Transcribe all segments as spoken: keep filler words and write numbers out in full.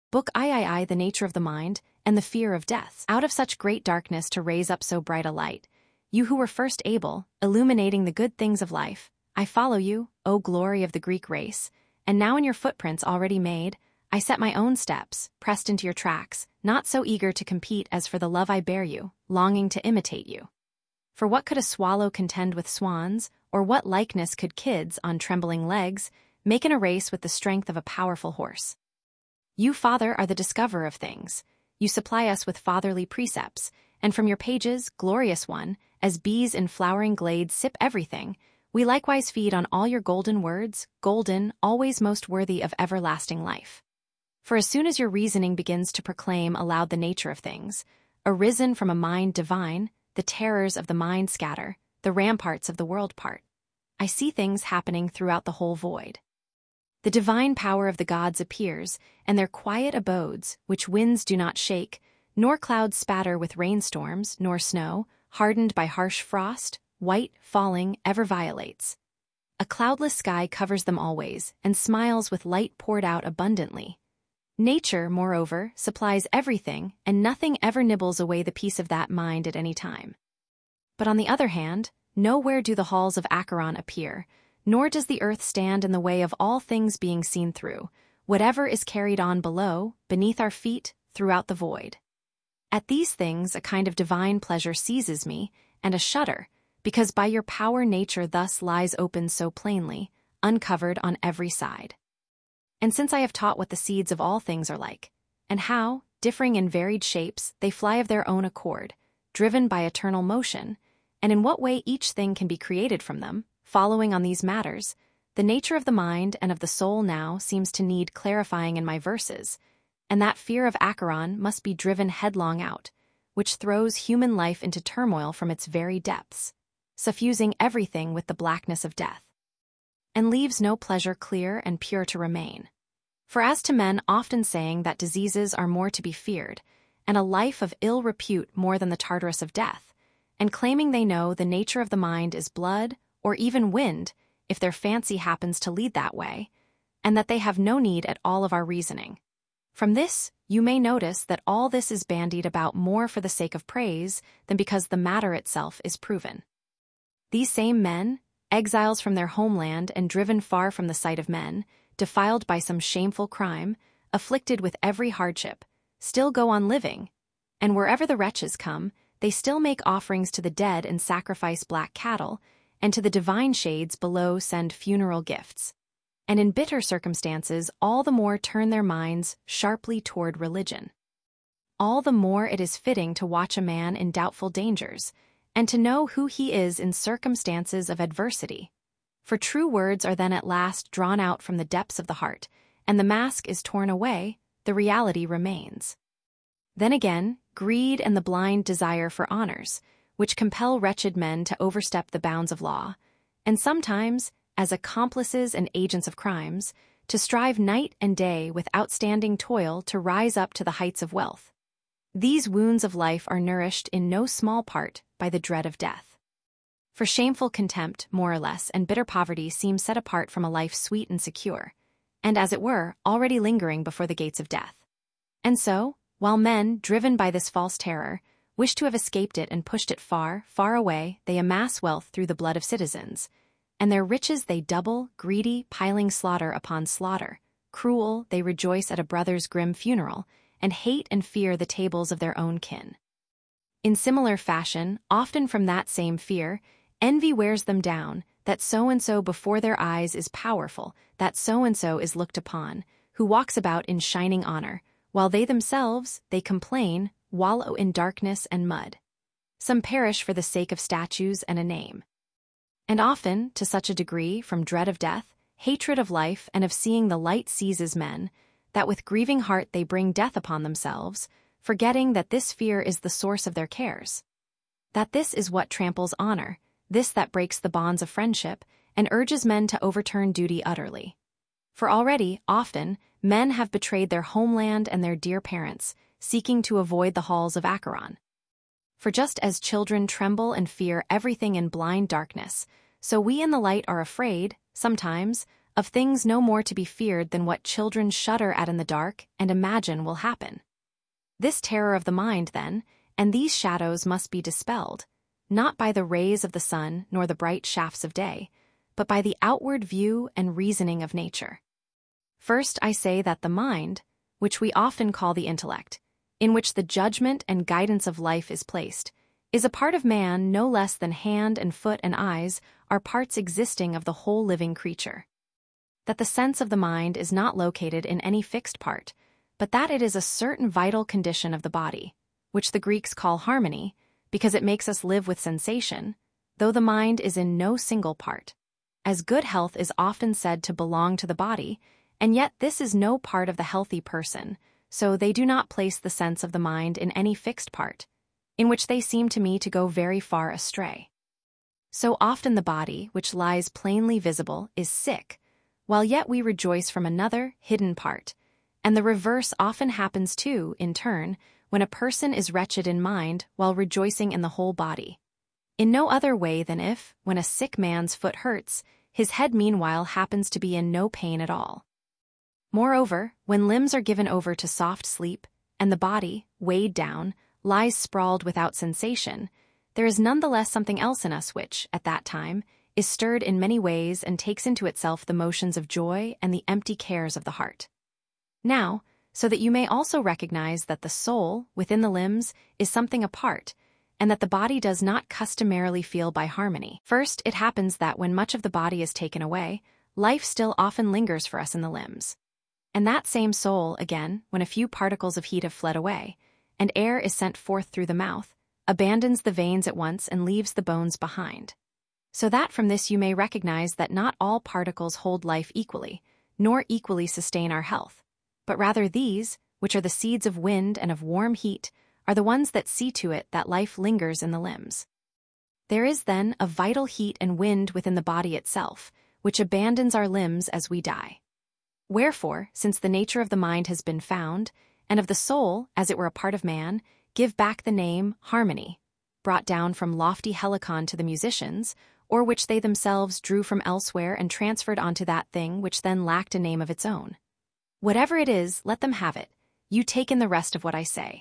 Book I, the nature of the mind, and the fear of death. Out of such great darkness to raise up so bright a light, you who were first able, illuminating the good things of life, I follow you, O glory of the Greek race, and now in your footprints already made, I set my own steps, pressed into your tracks, not so eager to compete as for the love I bear you, longing to imitate you. For what could a swallow contend with swans, or what likeness could kids, on trembling legs, make in a race with the strength of a powerful horse? You, Father, are the discoverer of things. You supply us with fatherly precepts, and from your pages, glorious one, as bees in flowering glades sip everything, we likewise feed on all your golden words, golden, always most worthy of everlasting life. For as soon as your reasoning begins to proclaim aloud the nature of things, arisen from a mind divine, the terrors of the mind scatter, the ramparts of the world part. I see things happening throughout the whole void. The divine power of the gods appears, and their quiet abodes, which winds do not shake, nor clouds spatter with rainstorms, nor snow, hardened by harsh frost, white, falling, ever violates. A cloudless sky covers them always, and smiles with light poured out abundantly. Nature, moreover, supplies everything, and nothing ever nibbles away the peace of that mind at any time. But on the other hand, nowhere do the halls of Acheron appear, nor does the earth stand in the way of all things being seen through, whatever is carried on below, beneath our feet, throughout the void. At these things a kind of divine pleasure seizes me, and a shudder, because by your power nature thus lies open so plainly, uncovered on every side. And since I have taught what the seeds of all things are like, and how, differing in varied shapes, they fly of their own accord, driven by eternal motion, and in what way each thing can be created from them, following on these matters, the nature of the mind and of the soul now seems to need clarifying in my verses, and that fear of Acheron must be driven headlong out, which throws human life into turmoil from its very depths, suffusing everything with the blackness of death, and leaves no pleasure clear and pure to remain. For as to men often saying that diseases are more to be feared, and a life of ill repute more than the Tartarus of death, and claiming they know the nature of the mind is blood, or even wind, if their fancy happens to lead that way, and that they have no need at all of our reasoning. From this, you may notice that all this is bandied about more for the sake of praise than because the matter itself is proven. These same men, exiles from their homeland and driven far from the sight of men, defiled by some shameful crime, afflicted with every hardship, still go on living, and wherever the wretches come, they still make offerings to the dead and sacrifice black cattle, and to the divine shades below send funeral gifts. And in bitter circumstances all the more turn their minds sharply toward religion. All the more it is fitting to watch a man in doubtful dangers, and to know who he is in circumstances of adversity. For true words are then at last drawn out from the depths of the heart, and the mask is torn away, the reality remains. Then again, greed and the blind desire for honors, which compel wretched men to overstep the bounds of law, and sometimes, as accomplices and agents of crimes, to strive night and day with outstanding toil to rise up to the heights of wealth. These wounds of life are nourished in no small part by the dread of death. For shameful contempt, more or less, and bitter poverty seem set apart from a life sweet and secure, and as it were, already lingering before the gates of death. And so, while men, driven by this false terror, wish to have escaped it and pushed it far, far away, they amass wealth through the blood of citizens, and their riches they double, greedy, piling slaughter upon slaughter. Cruel, they rejoice at a brother's grim funeral, and hate and fear the tables of their own kin. In similar fashion, often from that same fear, envy wears them down, that so-and-so before their eyes is powerful, that so-and-so is looked upon, who walks about in shining honor, while they themselves, they complain, wallow in darkness and mud. Some perish for the sake of statues and a name. And often, to such a degree, from dread of death, hatred of life, and of seeing the light seizes men, that with grieving heart they bring death upon themselves, forgetting that this fear is the source of their cares. That this is what tramples honor, this that breaks the bonds of friendship, and urges men to overturn duty utterly. For already, often, men have betrayed their homeland and their dear parents, seeking to avoid the halls of Acheron. For just as children tremble and fear everything in blind darkness, so we in the light are afraid, sometimes, of things no more to be feared than what children shudder at in the dark and imagine will happen. This terror of the mind, then, and these shadows must be dispelled, not by the rays of the sun nor the bright shafts of day, but by the outward view and reasoning of nature. First, I say that the mind, which we often call the intellect, in which the judgment and guidance of life is placed, is a part of man no less than hand and foot and eyes are parts existing of the whole living creature. That the sense of the mind is not located in any fixed part, but that it is a certain vital condition of the body, which the Greeks call harmony, because it makes us live with sensation, though the mind is in no single part. As good health is often said to belong to the body, and yet this is no part of the healthy person, so they do not place the sense of the mind in any fixed part, in which they seem to me to go very far astray. So often the body, which lies plainly visible, is sick, while yet we rejoice from another, hidden part, and the reverse often happens too, in turn, when a person is wretched in mind while rejoicing in the whole body. In no other way than if, when a sick man's foot hurts, his head meanwhile happens to be in no pain at all. Moreover, when limbs are given over to soft sleep, and the body, weighed down, lies sprawled without sensation, there is nonetheless something else in us which, at that time, is stirred in many ways and takes into itself the motions of joy and the empty cares of the heart. Now, so that you may also recognize that the soul, within the limbs, is something apart, and that the body does not customarily feel by harmony. First, it happens that when much of the body is taken away, life still often lingers for us in the limbs. And that same soul, again, when a few particles of heat have fled away, and air is sent forth through the mouth, abandons the veins at once and leaves the bones behind. So that from this you may recognize that not all particles hold life equally, nor equally sustain our health, but rather these, which are the seeds of wind and of warm heat, are the ones that see to it that life lingers in the limbs. There is then a vital heat and wind within the body itself, which abandons our limbs as we die. Wherefore, since the nature of the mind has been found, and of the soul, as it were a part of man, give back the name harmony, brought down from lofty Helicon to the musicians, or which they themselves drew from elsewhere and transferred onto that thing which then lacked a name of its own. Whatever it is, let them have it. You take in the rest of what I say.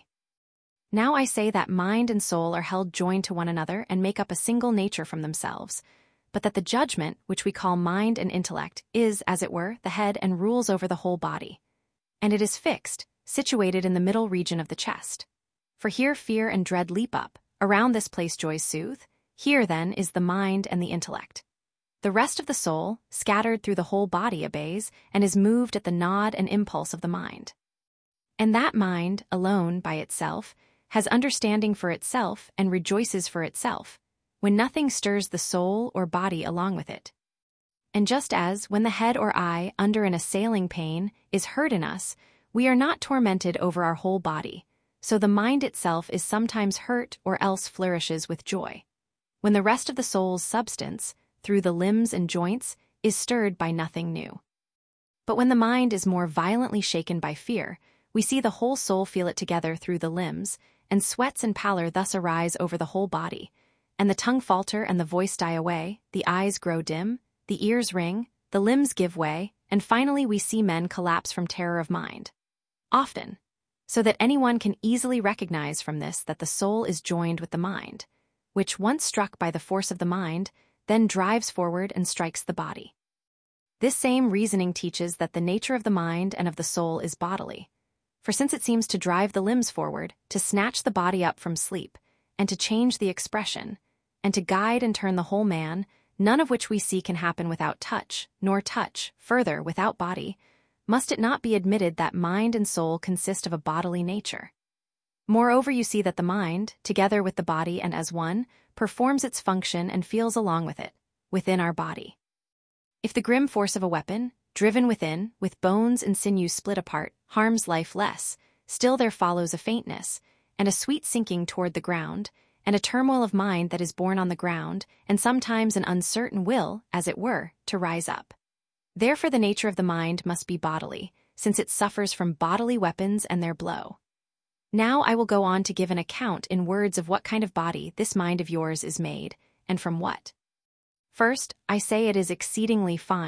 Now I say that mind and soul are held joined to one another and make up a single nature from themselves, but that the judgment, which we call mind and intellect, is, as it were, the head and rules over the whole body. And it is fixed, situated in the middle region of the chest. For here fear and dread leap up, around this place joys soothe, here then is the mind and the intellect. The rest of the soul, scattered through the whole body, obeys, and is moved at the nod and impulse of the mind. And that mind, alone, by itself, has understanding for itself and rejoices for itself, when nothing stirs the soul or body along with it. And just as, when the head or eye, under an assailing pain, is hurt in us, we are not tormented over our whole body, so the mind itself is sometimes hurt or else flourishes with joy, when the rest of the soul's substance, through the limbs and joints, is stirred by nothing new. But when the mind is more violently shaken by fear, we see the whole soul feel it together through the limbs, and sweats and pallor thus arise over the whole body, and the tongue falter and the voice die away, the eyes grow dim, the ears ring, the limbs give way, and finally we see men collapse from terror of mind. Often, so that anyone can easily recognize from this that the soul is joined with the mind, which, once struck by the force of the mind, then drives forward and strikes the body. This same reasoning teaches that the nature of the mind and of the soul is bodily. For since it seems to drive the limbs forward, to snatch the body up from sleep, and to change the expression, and to guide and turn the whole man, none of which we see can happen without touch, nor touch, further, without body, must it not be admitted that mind and soul consist of a bodily nature? Moreover, you see that the mind, together with the body and as one, performs its function and feels along with it, within our body. If the grim force of a weapon, driven within, with bones and sinews split apart, harms life less, still there follows a faintness, and a sweet sinking toward the ground, and a turmoil of mind that is born on the ground, and sometimes an uncertain will, as it were, to rise up. Therefore the nature of the mind must be bodily, since it suffers from bodily weapons and their blow. Now I will go on to give an account in words of what kind of body this mind of yours is made, and from what. First, I say it is exceedingly fine,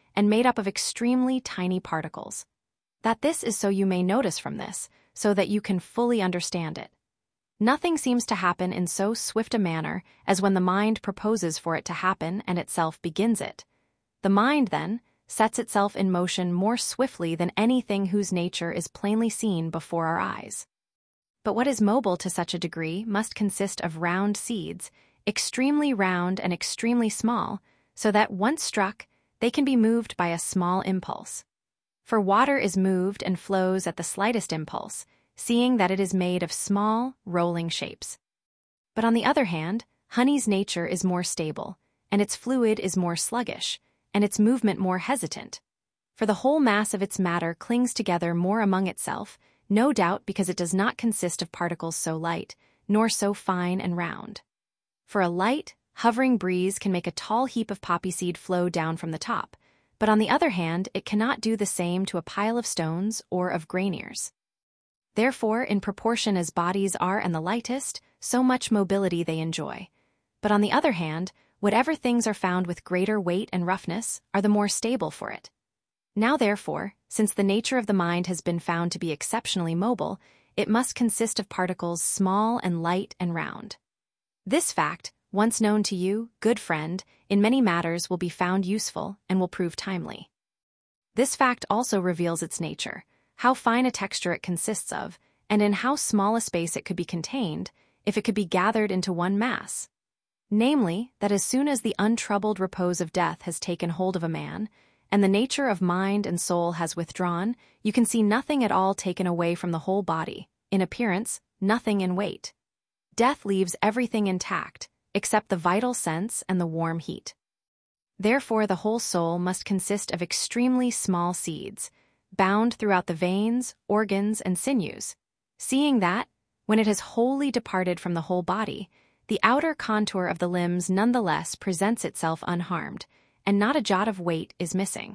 and made up of extremely tiny particles. That this is so you may notice from this, so that you can fully understand it. Nothing seems to happen in so swift a manner as when the mind proposes for it to happen and itself begins it. The mind, then, sets itself in motion more swiftly than anything whose nature is plainly seen before our eyes. But what is mobile to such a degree must consist of round seeds, extremely round and extremely small, so that, once struck, they can be moved by a small impulse. For water is moved and flows at the slightest impulse, seeing that it is made of small, rolling shapes. But on the other hand, honey's nature is more stable, and its fluid is more sluggish, and its movement more hesitant. For the whole mass of its matter clings together more among itself, no doubt because it does not consist of particles so light, nor so fine and round. For a light, hovering breeze can make a tall heap of poppy seed flow down from the top, but on the other hand, it cannot do the same to a pile of stones or of grain ears. Therefore, in proportion as bodies are and the lightest, so much mobility they enjoy. But on the other hand, whatever things are found with greater weight and roughness are the more stable for it. Now therefore, since the nature of the mind has been found to be exceptionally mobile, it must consist of particles small and light and round. This fact, once known to you, good friend, in many matters will be found useful and will prove timely. This fact also reveals its nature, how fine a texture it consists of, and in how small a space it could be contained, if it could be gathered into one mass. Namely, that as soon as the untroubled repose of death has taken hold of a man, and the nature of mind and soul has withdrawn, you can see nothing at all taken away from the whole body, in appearance, nothing in weight. Death leaves everything intact, except the vital sense and the warm heat. Therefore the whole soul must consist of extremely small seeds, bound throughout the veins, organs, and sinews, seeing that, when it has wholly departed from the whole body, the outer contour of the limbs nonetheless presents itself unharmed, and not a jot of weight is missing.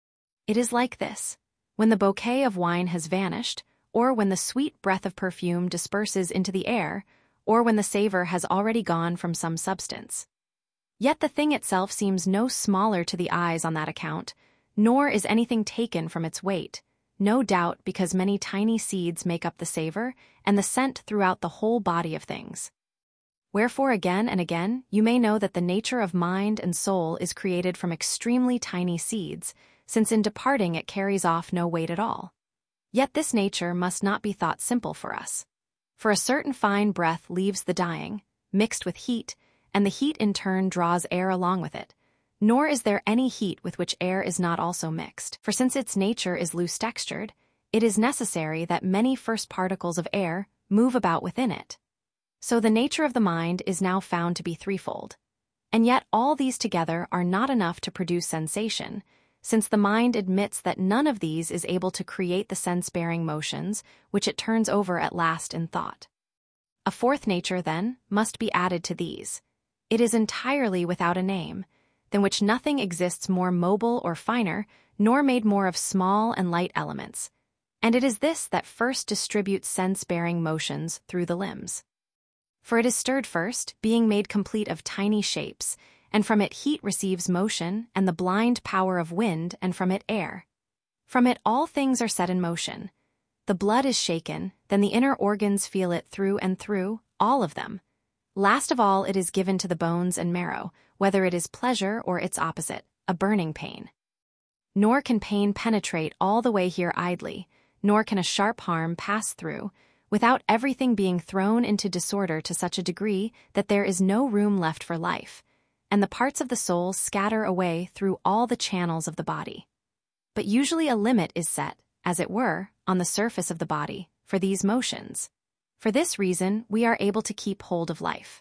It is like this: when the bouquet of wine has vanished, or when the sweet breath of perfume disperses into the air, or when the savor has already gone from some substance. Yet the thing itself seems no smaller to the eyes on that account, nor is anything taken from its weight, no doubt because many tiny seeds make up the savor and the scent throughout the whole body of things. Wherefore again and again you may know that the nature of mind and soul is created from extremely tiny seeds, since in departing it carries off no weight at all. Yet this nature must not be thought simple for us. For a certain fine breath leaves the dying, mixed with heat, and the heat in turn draws air along with it. Nor is there any heat with which air is not also mixed, for since its nature is loose-textured, it is necessary that many first particles of air move about within it. So the nature of the mind is now found to be threefold. And yet all these together are not enough to produce sensation, since the mind admits that none of these is able to create the sense-bearing motions which it turns over at last in thought. A fourth nature, then, must be added to these. It is entirely without a name, than which nothing exists more mobile or finer, nor made more of small and light elements, and it is this that first distributes sense-bearing motions through the limbs. For it is stirred first, being made complete of tiny shapes, and from it heat receives motion and the blind power of wind, and from it air. From it all things are set in motion. The blood is shaken, then the inner organs feel it through and through, all of them. Last of all it is given to the bones and marrow, whether it is pleasure or its opposite, a burning pain. Nor can pain penetrate all the way here idly, nor can a sharp harm pass through, without everything being thrown into disorder to such a degree that there is no room left for life, and the parts of the soul scatter away through all the channels of the body. But usually a limit is set, as it were, on the surface of the body, for these motions. For this reason we are able to keep hold of life.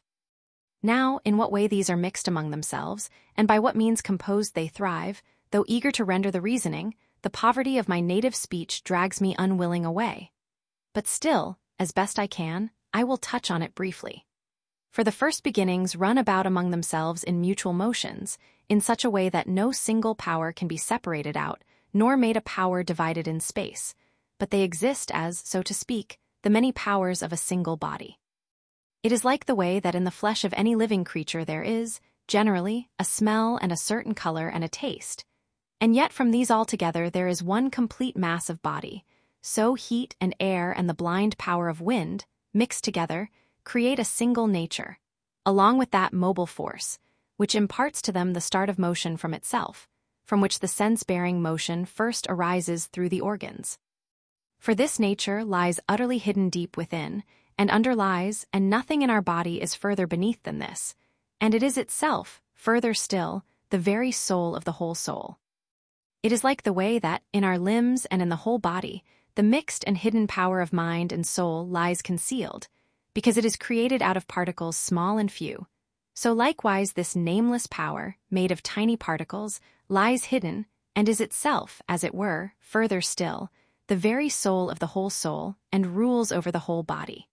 Now, in what way these are mixed among themselves, and by what means composed they thrive, though eager to render the reasoning, the poverty of my native speech drags me unwilling away. But still, as best I can, I will touch on it briefly. For the first beginnings run about among themselves in mutual motions, in such a way that no single power can be separated out, nor made a power divided in space, but they exist as, so to speak, the many powers of a single body. It is like the way that in the flesh of any living creature there is, generally, a smell and a certain color and a taste, And yet from these all together there is one complete mass of body. So heat and air and the blind power of wind, mixed together, create a single nature, along with that mobile force, which imparts to them the start of motion from itself, from which the sense-bearing motion first arises through the organs. For this nature lies utterly hidden deep within, and underlies, and nothing in our body is further beneath than this, and it is itself, further still, the very soul of the whole soul. It is like the way that, in our limbs and in the whole body, the mixed and hidden power of mind and soul lies concealed, because it is created out of particles small and few. So likewise this nameless power, made of tiny particles, lies hidden, and is itself, as it were, further still, the very soul of the whole soul, and rules over the whole body.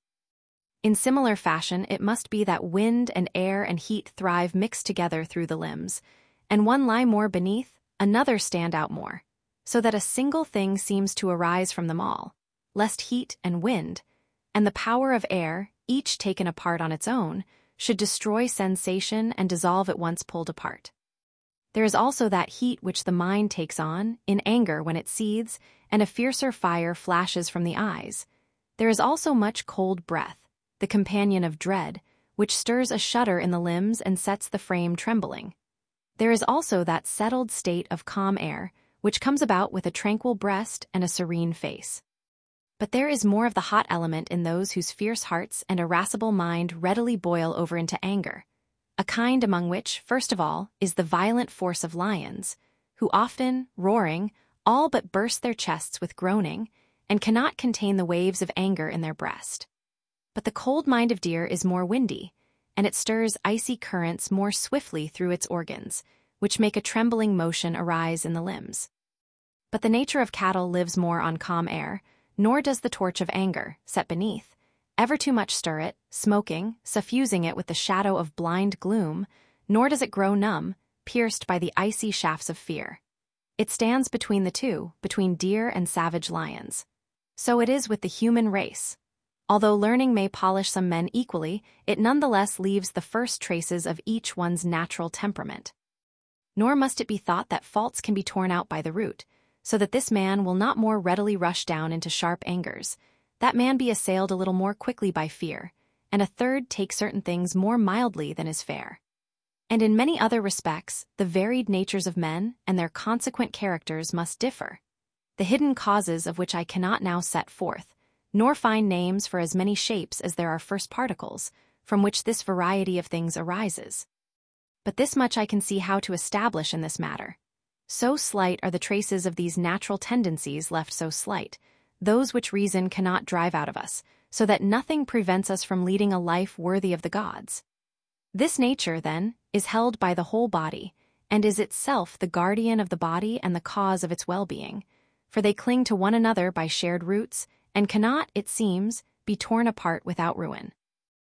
In similar fashion it must be that wind and air and heat thrive mixed together through the limbs, and one lie more beneath, another stand out more, so that a single thing seems to arise from them all, lest heat and wind, and the power of air, each taken apart on its own, should destroy sensation and dissolve at once pulled apart. There is also that heat which the mind takes on, in anger when it seethes, and a fiercer fire flashes from the eyes. There is also much cold breath, the companion of dread, which stirs a shudder in the limbs and sets the frame trembling. There is also that settled state of calm air, which comes about with a tranquil breast and a serene face. But there is more of the hot element in those whose fierce hearts and irascible mind readily boil over into anger, a kind among which, first of all, is the violent force of lions, who often, roaring, all but burst their chests with groaning, and cannot contain the waves of anger in their breast. But the cold mind of deer is more windy, and it stirs icy currents more swiftly through its organs, which make a trembling motion arise in the limbs. But the nature of cattle lives more on calm air, nor does the torch of anger, set beneath, ever too much stir it, smoking, suffusing it with the shadow of blind gloom, nor does it grow numb, pierced by the icy shafts of fear. It stands between the two, between deer and savage lions. So it is with the human race. Although learning may polish some men equally, it nonetheless leaves the first traces of each one's natural temperament. Nor must it be thought that faults can be torn out by the root, so that this man will not more readily rush down into sharp angers, that man be assailed a little more quickly by fear, and a third take certain things more mildly than is fair. And in many other respects, the varied natures of men and their consequent characters must differ, the hidden causes of which I cannot now set forth, nor find names for as many shapes as there are first particles, from which this variety of things arises. But this much I can see how to establish in this matter. So slight are the traces of these natural tendencies left so slight, those which reason cannot drive out of us, so that nothing prevents us from leading a life worthy of the gods. This nature, then, is held by the whole body, and is itself the guardian of the body and the cause of its well-being, for they cling to one another by shared roots, and cannot, it seems, be torn apart without ruin.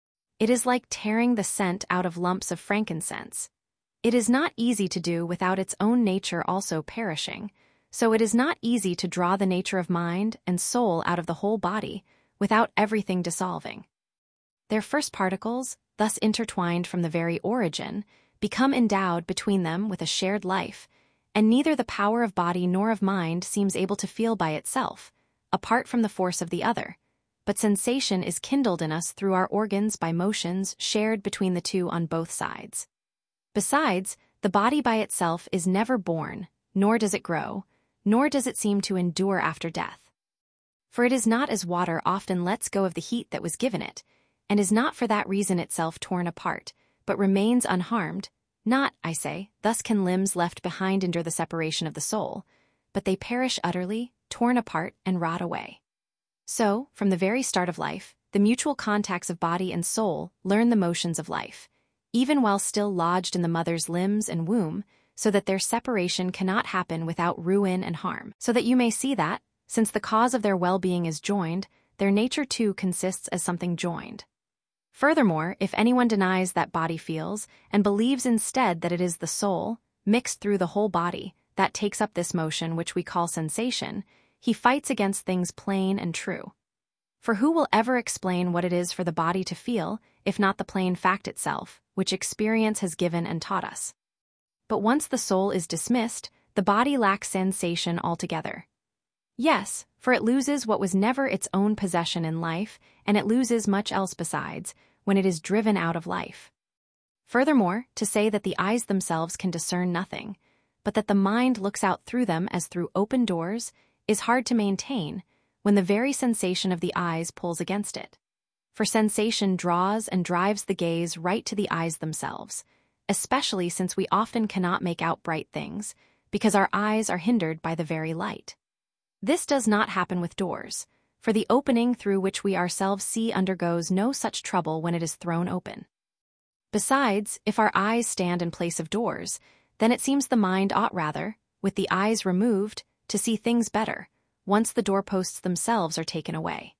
It is like tearing the scent out of lumps of frankincense. It is not easy to do without its own nature also perishing, so it is not easy to draw the nature of mind and soul out of the whole body without everything dissolving. Their first particles, thus intertwined from the very origin, become endowed between them with a shared life, and neither the power of body nor of mind seems able to feel by itself, apart from the force of the other, but sensation is kindled in us through our organs by motions shared between the two on both sides. Besides, the body by itself is never born, nor does it grow, nor does it seem to endure after death. For it is not as water often lets go of the heat that was given it, and is not for that reason itself torn apart, but remains unharmed, not, I say, thus can limbs left behind endure the separation of the soul, but they perish utterly, torn apart and rot away. So, from the very start of life, the mutual contacts of body and soul learn the motions of life, even while still lodged in the mother's limbs and womb, so that their separation cannot happen without ruin and harm, so that you may see that, since the cause of their well-being is joined, their nature too consists as something joined. Furthermore, if anyone denies that body feels, and believes instead that it is the soul, mixed through the whole body, that takes up this motion which we call sensation, he fights against things plain and true. For who will ever explain what it is for the body to feel, if not the plain fact itself, which experience has given and taught us? But once the soul is dismissed, the body lacks sensation altogether. Yes, for it loses what was never its own possession in life, and it loses much else besides, when it is driven out of life. Furthermore, to say that the eyes themselves can discern nothing, but that the mind looks out through them as through open doors, is hard to maintain, when the very sensation of the eyes pulls against it. For sensation draws and drives the gaze right to the eyes themselves, especially since we often cannot make out bright things, because our eyes are hindered by the very light. This does not happen with doors, for the opening through which we ourselves see undergoes no such trouble when it is thrown open. Besides, if our eyes stand in place of doors, then it seems the mind ought rather, with the eyes removed, to see things better, once the doorposts themselves are taken away.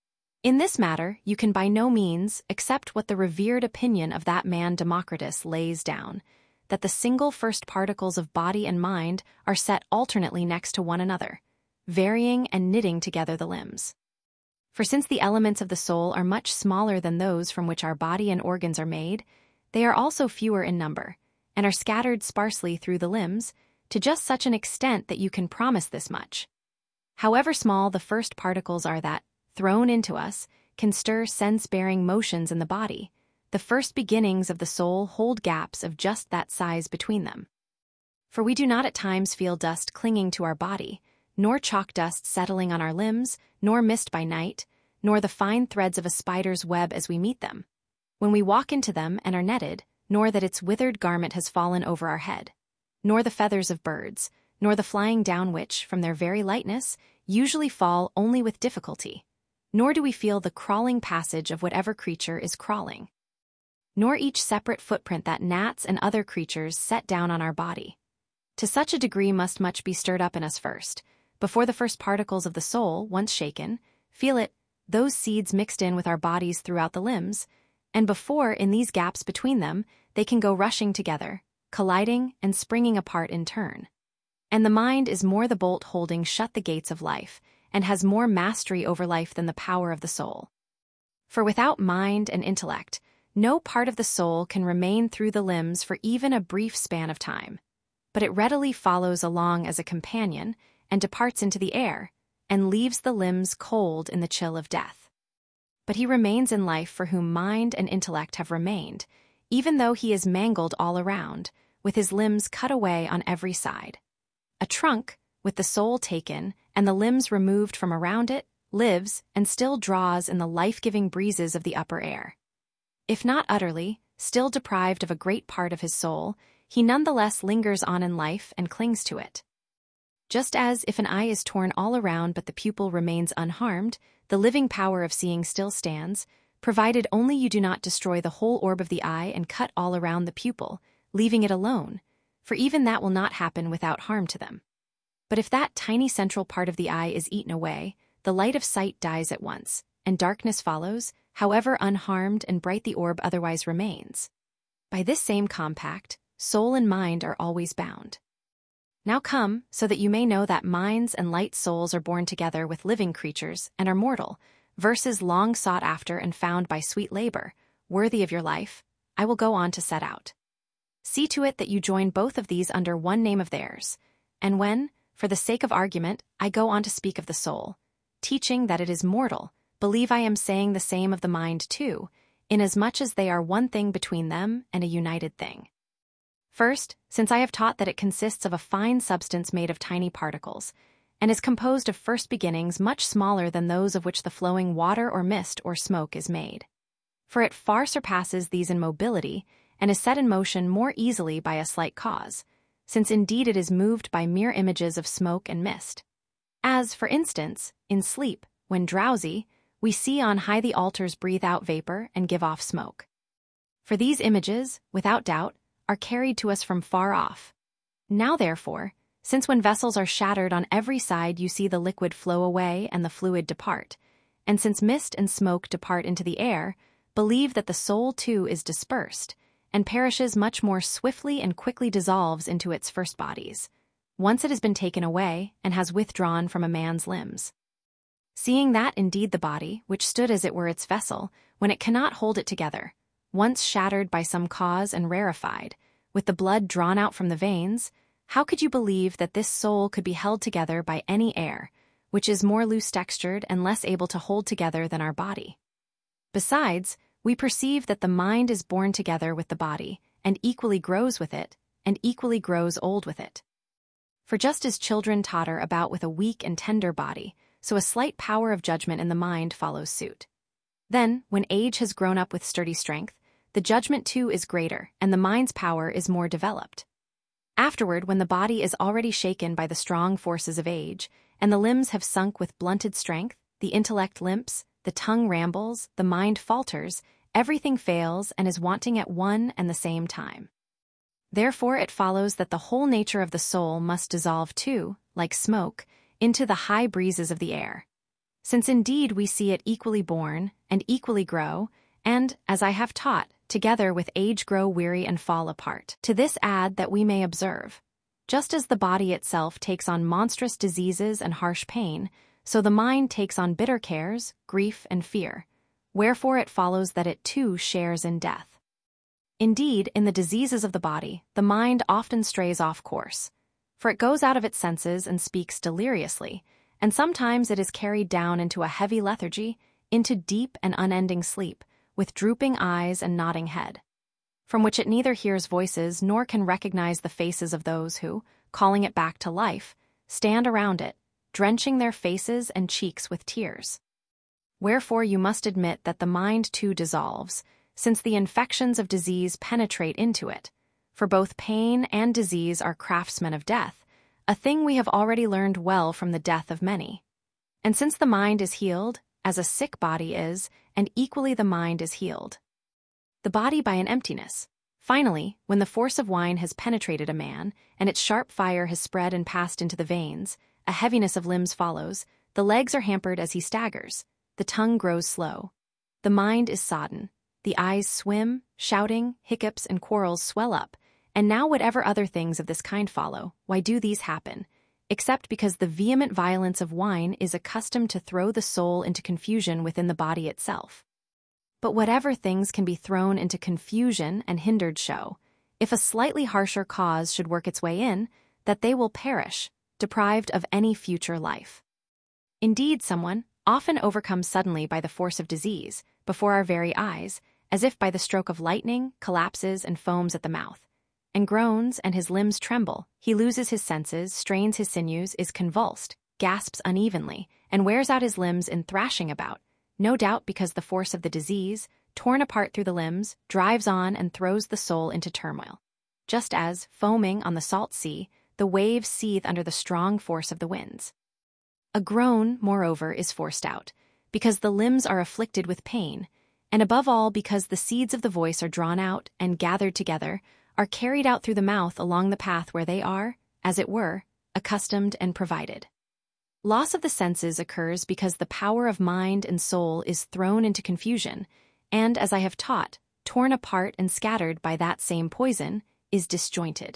In this matter, you can by no means accept what the revered opinion of that man Democritus lays down, that the single first particles of body and mind are set alternately next to one another, varying and knitting together the limbs. For since the elements of the soul are much smaller than those from which our body and organs are made, they are also fewer in number, and are scattered sparsely through the limbs, to just such an extent that you can promise this much. However small the first particles are that, thrown into us, can stir sense-bearing motions in the body, the first beginnings of the soul hold gaps of just that size between them. For we do not at times feel dust clinging to our body, nor chalk dust settling on our limbs, nor mist by night, nor the fine threads of a spider's web as we meet them, when we walk into them and are netted, nor that its withered garment has fallen over our head, nor the feathers of birds, nor the flying down which, from their very lightness, usually fall only with difficulty, nor do we feel the crawling passage of whatever creature is crawling, nor each separate footprint that gnats and other creatures set down on our body. To such a degree must much be stirred up in us first, before the first particles of the soul, once shaken, feel it, those seeds mixed in with our bodies throughout the limbs, and before, in these gaps between them, they can go rushing together, colliding and springing apart in turn. And the mind is more the bolt holding shut the gates of life, and has more mastery over life than the power of the soul. For without mind and intellect, no part of the soul can remain through the limbs for even a brief span of time, but it readily follows along as a companion and departs into the air, and leaves the limbs cold in the chill of death. But he remains in life for whom mind and intellect have remained, even though he is mangled all around, with his limbs cut away on every side. A trunk, with the soul taken and the limbs removed from around it, lives and still draws in the life-giving breezes of the upper air. If not utterly, still deprived of a great part of his soul, he nonetheless lingers on in life and clings to it. Just as if an eye is torn all around but the pupil remains unharmed, the living power of seeing still stands, provided only you do not destroy the whole orb of the eye and cut all around the pupil, leaving it alone, for even that will not happen without harm to them. But if that tiny central part of the eye is eaten away, the light of sight dies at once, and darkness follows, however unharmed and bright the orb otherwise remains. By this same compact, soul and mind are always bound. Now come, so that you may know that minds and light souls are born together with living creatures and are mortal, verses long sought after and found by sweet labor, worthy of your life, I will go on to set out. See to it that you join both of these under one name of theirs, and when, for the sake of argument, I go on to speak of the soul, teaching that it is mortal, believe I am saying the same of the mind too, inasmuch as they are one thing between them and a united thing. First, since I have taught that it consists of a fine substance made of tiny particles, and is composed of first beginnings much smaller than those of which the flowing water or mist or smoke is made. For it far surpasses these in mobility, and is set in motion more easily by a slight cause, since indeed it is moved by mere images of smoke and mist. As, for instance, in sleep, when drowsy, we see on high the altars breathe out vapor and give off smoke. For these images, without doubt, are carried to us from far off. Now therefore, since when vessels are shattered on every side you see the liquid flow away and the fluid depart, and since mist and smoke depart into the air, believe that the soul too is dispersed, and perishes much more swiftly and quickly dissolves into its first bodies, once it has been taken away and has withdrawn from a man's limbs. Seeing that indeed the body, which stood as it were its vessel, when it cannot hold it together, once shattered by some cause and rarefied, with the blood drawn out from the veins, How could you believe that this soul could be held together by any air, which is more loose-textured and less able to hold together than our body? Besides, we perceive that the mind is born together with the body, and equally grows with it, and equally grows old with it. For just as children totter about with a weak and tender body, so a slight power of judgment in the mind follows suit. Then, when age has grown up with sturdy strength, the judgment too is greater, and the mind's power is more developed. Afterward, when the body is already shaken by the strong forces of age, and the limbs have sunk with blunted strength, the intellect limps, the tongue rambles, the mind falters, everything fails and is wanting at one and the same time. Therefore it follows that the whole nature of the soul must dissolve too, like smoke, into the high breezes of the air. Since indeed we see it equally born, and equally grow, and, as I have taught, together with age grow weary and fall apart. To this add that we may observe, just as the body itself takes on monstrous diseases and harsh pain, so the mind takes on bitter cares, grief, and fear, wherefore it follows that it too shares in death. Indeed, in the diseases of the body, the mind often strays off course, for it goes out of its senses and speaks deliriously, and sometimes it is carried down into a heavy lethargy, into deep and unending sleep, with drooping eyes and nodding head, from which it neither hears voices nor can recognize the faces of those who, calling it back to life, stand around it, drenching their faces and cheeks with tears. Wherefore you must admit that the mind too dissolves, since the infections of disease penetrate into it, for both pain and disease are craftsmen of death, a thing we have already learned well from the death of many. And since the mind is healed, as a sick body is, and equally the mind is healed. The body by an emptiness. Finally, when the force of wine has penetrated a man, and its sharp fire has spread and passed into the veins, a heaviness of limbs follows, the legs are hampered as he staggers, the tongue grows slow, the mind is sodden, the eyes swim, shouting, hiccups and quarrels swell up, and now whatever other things of this kind follow, why do these happen, except because the vehement violence of wine is accustomed to throw the soul into confusion within the body itself. But whatever things can be thrown into confusion and hindered show, if a slightly harsher cause should work its way in, that they will perish, deprived of any future life. Indeed, someone, often overcome suddenly by the force of disease, before our very eyes, as if by the stroke of lightning, collapses and foams at the mouth, and groans and his limbs tremble, he loses his senses, strains his sinews, is convulsed, gasps unevenly, and wears out his limbs in thrashing about, no doubt because the force of the disease, torn apart through the limbs, drives on and throws the soul into turmoil. Just as, foaming on the salt sea, the waves seethe under the strong force of the winds. A groan, moreover, is forced out, because the limbs are afflicted with pain, and above all because the seeds of the voice are drawn out and gathered together, are carried out through the mouth along the path where they are, as it were, accustomed and provided. Loss of the senses occurs because the power of mind and soul is thrown into confusion, and, as I have taught, torn apart and scattered by that same poison, is disjointed.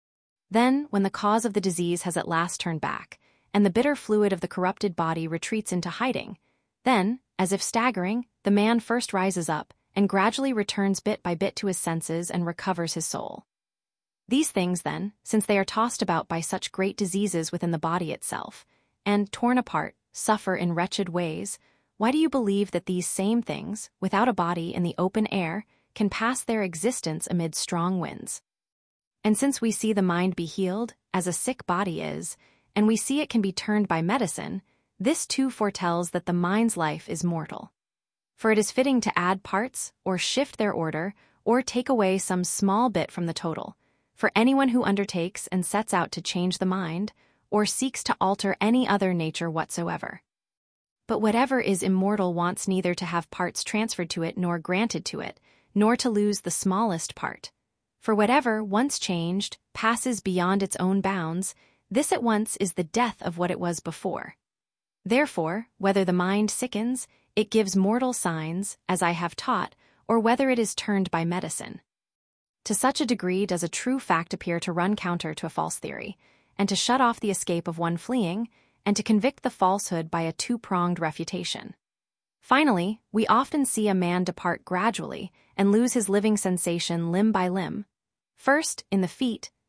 Then, when the cause of the disease has at last turned back, and the bitter fluid of the corrupted body retreats into hiding, then, as if staggering, the man first rises up, and gradually returns bit by bit to his senses and recovers his soul. These things, then, since they are tossed about by such great diseases within the body itself, and, torn apart, suffer in wretched ways, why do you believe that these same things, without a body in the open air, can pass their existence amid strong winds? And since we see the mind be healed, as a sick body is, and we see it can be turned by medicine, this too foretells that the mind's life is mortal. For it is fitting to add parts, or shift their order, or take away some small bit from the total, for anyone who undertakes and sets out to change the mind, or seeks to alter any other nature whatsoever. But whatever is immortal wants neither to have parts transferred to it nor granted to it, nor to lose the smallest part. For whatever, once changed, passes beyond its own bounds, this at once is the death of what it was before. Therefore, whether the mind sickens, it gives mortal signs, as I have taught, or whether it is turned by medicine. To such a degree does a true fact appear to run counter to a false theory, and to shut off the escape of one fleeing, and to convict the falsehood by a two-pronged refutation. Finally, we often see a man depart gradually and lose his living sensation limb by limb, first in the feet,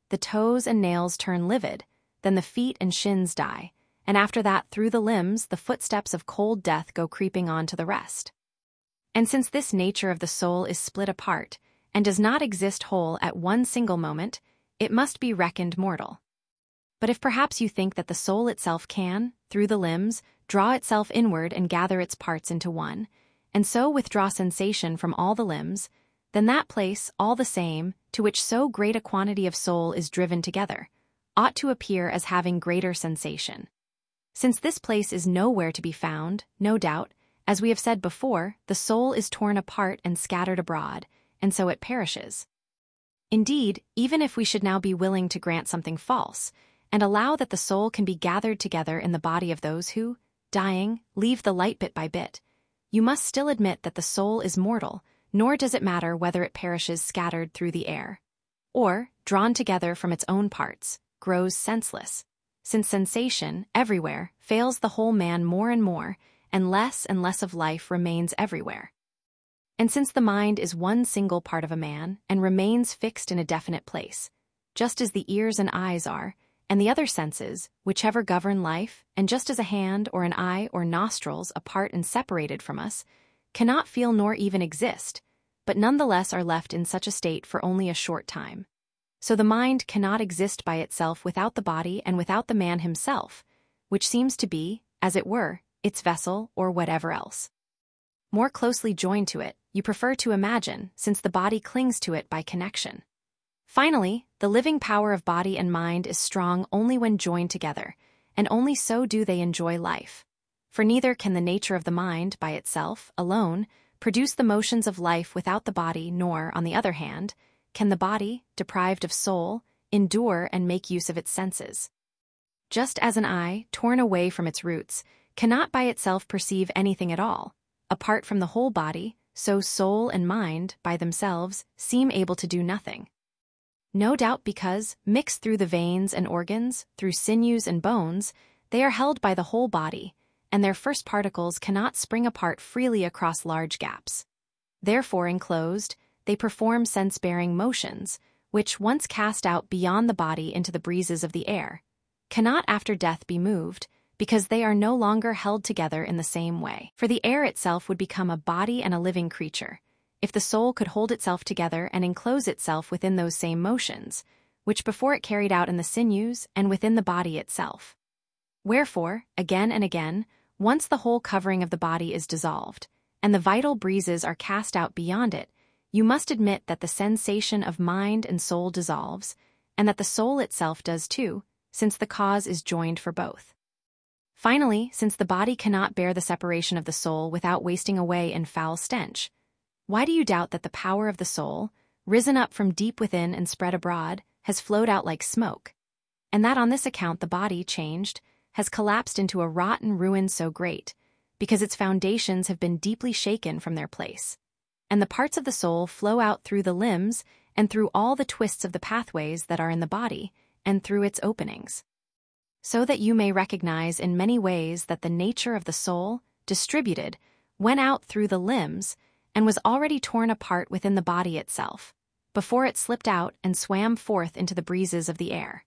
the toes and nails turn livid, then the feet and shins die, and after that through the limbs the footsteps of cold death go creeping on to the rest. And since this nature of the soul is split apart, and does not exist whole at one single moment, it must be reckoned mortal. But if perhaps you think that the soul itself can, through the limbs, draw itself inward and gather its parts into one, and so withdraw sensation from all the limbs, then that place, all the same, to which so great a quantity of soul is driven together, ought to appear as having greater sensation. Since this place is nowhere to be found, no doubt, as we have said before, the soul is torn apart and scattered abroad, and so it perishes. Indeed, even if we should now be willing to grant something false, and allow that the soul can be gathered together in the body of those who, dying, leave the light bit by bit, you must still admit that the soul is mortal, nor does it matter whether it perishes scattered through the air, or, drawn together from its own parts, grows senseless, since sensation, everywhere, fails the whole man more and more, and less and less of life remains everywhere. And since the mind is one single part of a man and remains fixed in a definite place, just as the ears and eyes are, and the other senses, whichever govern life, and just as a hand or an eye or nostrils apart and separated from us, cannot feel nor even exist, but nonetheless are left in such a state for only a short time. So the mind cannot exist by itself without the body and without the man himself, which seems to be, as it were, its vessel or whatever else. More closely joined to it, you prefer to imagine, since the body clings to it by connection. Finally, the living power of body and mind is strong only when joined together, and only so do they enjoy life. For neither can the nature of the mind, by itself, alone, produce the motions of life without the body, nor, on the other hand, can the body, deprived of soul, endure and make use of its senses. Just as an eye, torn away from its roots, cannot by itself perceive anything at all, apart from the whole body, so soul and mind, by themselves, seem able to do nothing. No doubt because, mixed through the veins and organs, through sinews and bones, they are held by the whole body, and their first particles cannot spring apart freely across large gaps. Therefore, enclosed, they perform sense-bearing motions, which, once cast out beyond the body into the breezes of the air, cannot after death be moved, because they are no longer held together in the same way. For the air itself would become a body and a living creature, if the soul could hold itself together and enclose itself within those same motions, which before it carried out in the sinews and within the body itself. Wherefore, again and again, once the whole covering of the body is dissolved, and the vital breezes are cast out beyond it, you must admit that the sensation of mind and soul dissolves, and that the soul itself does too, since the cause is joined for both. Finally, since the body cannot bear the separation of the soul without wasting away in foul stench, why do you doubt that the power of the soul, risen up from deep within and spread abroad, has flowed out like smoke, and that on this account the body, changed, has collapsed into a rotten ruin so great, because its foundations have been deeply shaken from their place, and the parts of the soul flow out through the limbs and through all the twists of the pathways that are in the body, and through its openings. So that you may recognize in many ways that the nature of the soul, distributed, went out through the limbs, and was already torn apart within the body itself, before it slipped out and swam forth into the breezes of the air.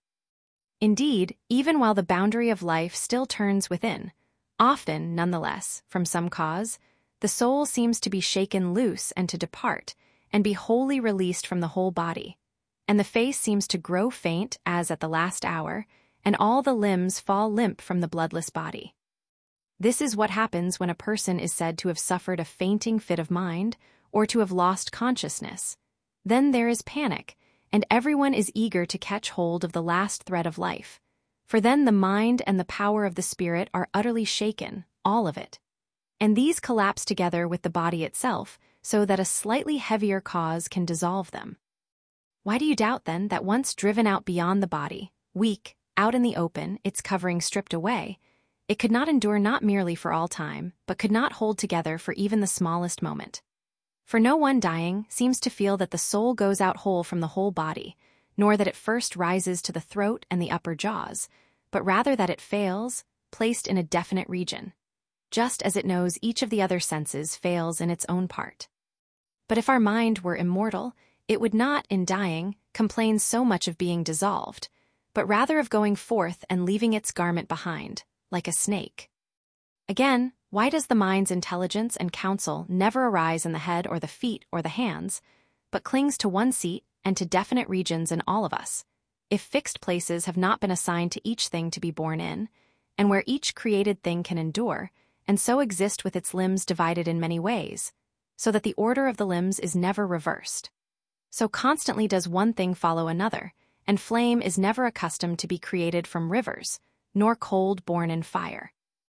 Indeed, even while the boundary of life still turns within, often, nonetheless, from some cause, the soul seems to be shaken loose and to depart, and be wholly released from the whole body, and the face seems to grow faint as at the last hour, and all the limbs fall limp from the bloodless body. This is what happens when a person is said to have suffered a fainting fit of mind, or to have lost consciousness. Then there is panic, and everyone is eager to catch hold of the last thread of life, for then the mind and the power of the spirit are utterly shaken, all of it. And these collapse together with the body itself, so that a slightly heavier cause can dissolve them. Why do you doubt, then, that once driven out beyond the body, weak, out in the open, its covering stripped away, it could not endure not merely for all time, but could not hold together for even the smallest moment? For no one dying seems to feel that the soul goes out whole from the whole body, nor that it first rises to the throat and the upper jaws, but rather that it fails, placed in a definite region, just as it knows each of the other senses fails in its own part. But if our mind were immortal, it would not, in dying, complain so much of being dissolved, but rather of going forth and leaving its garment behind, like a snake. Again, why does the mind's intelligence and counsel never arise in the head or the feet or the hands, but clings to one seat and to definite regions in all of us, if fixed places have not been assigned to each thing to be born in, and where each created thing can endure, and so exist with its limbs divided in many ways, so that the order of the limbs is never reversed? So constantly does one thing follow another, and flame is never accustomed to be created from rivers, nor cold born in fire.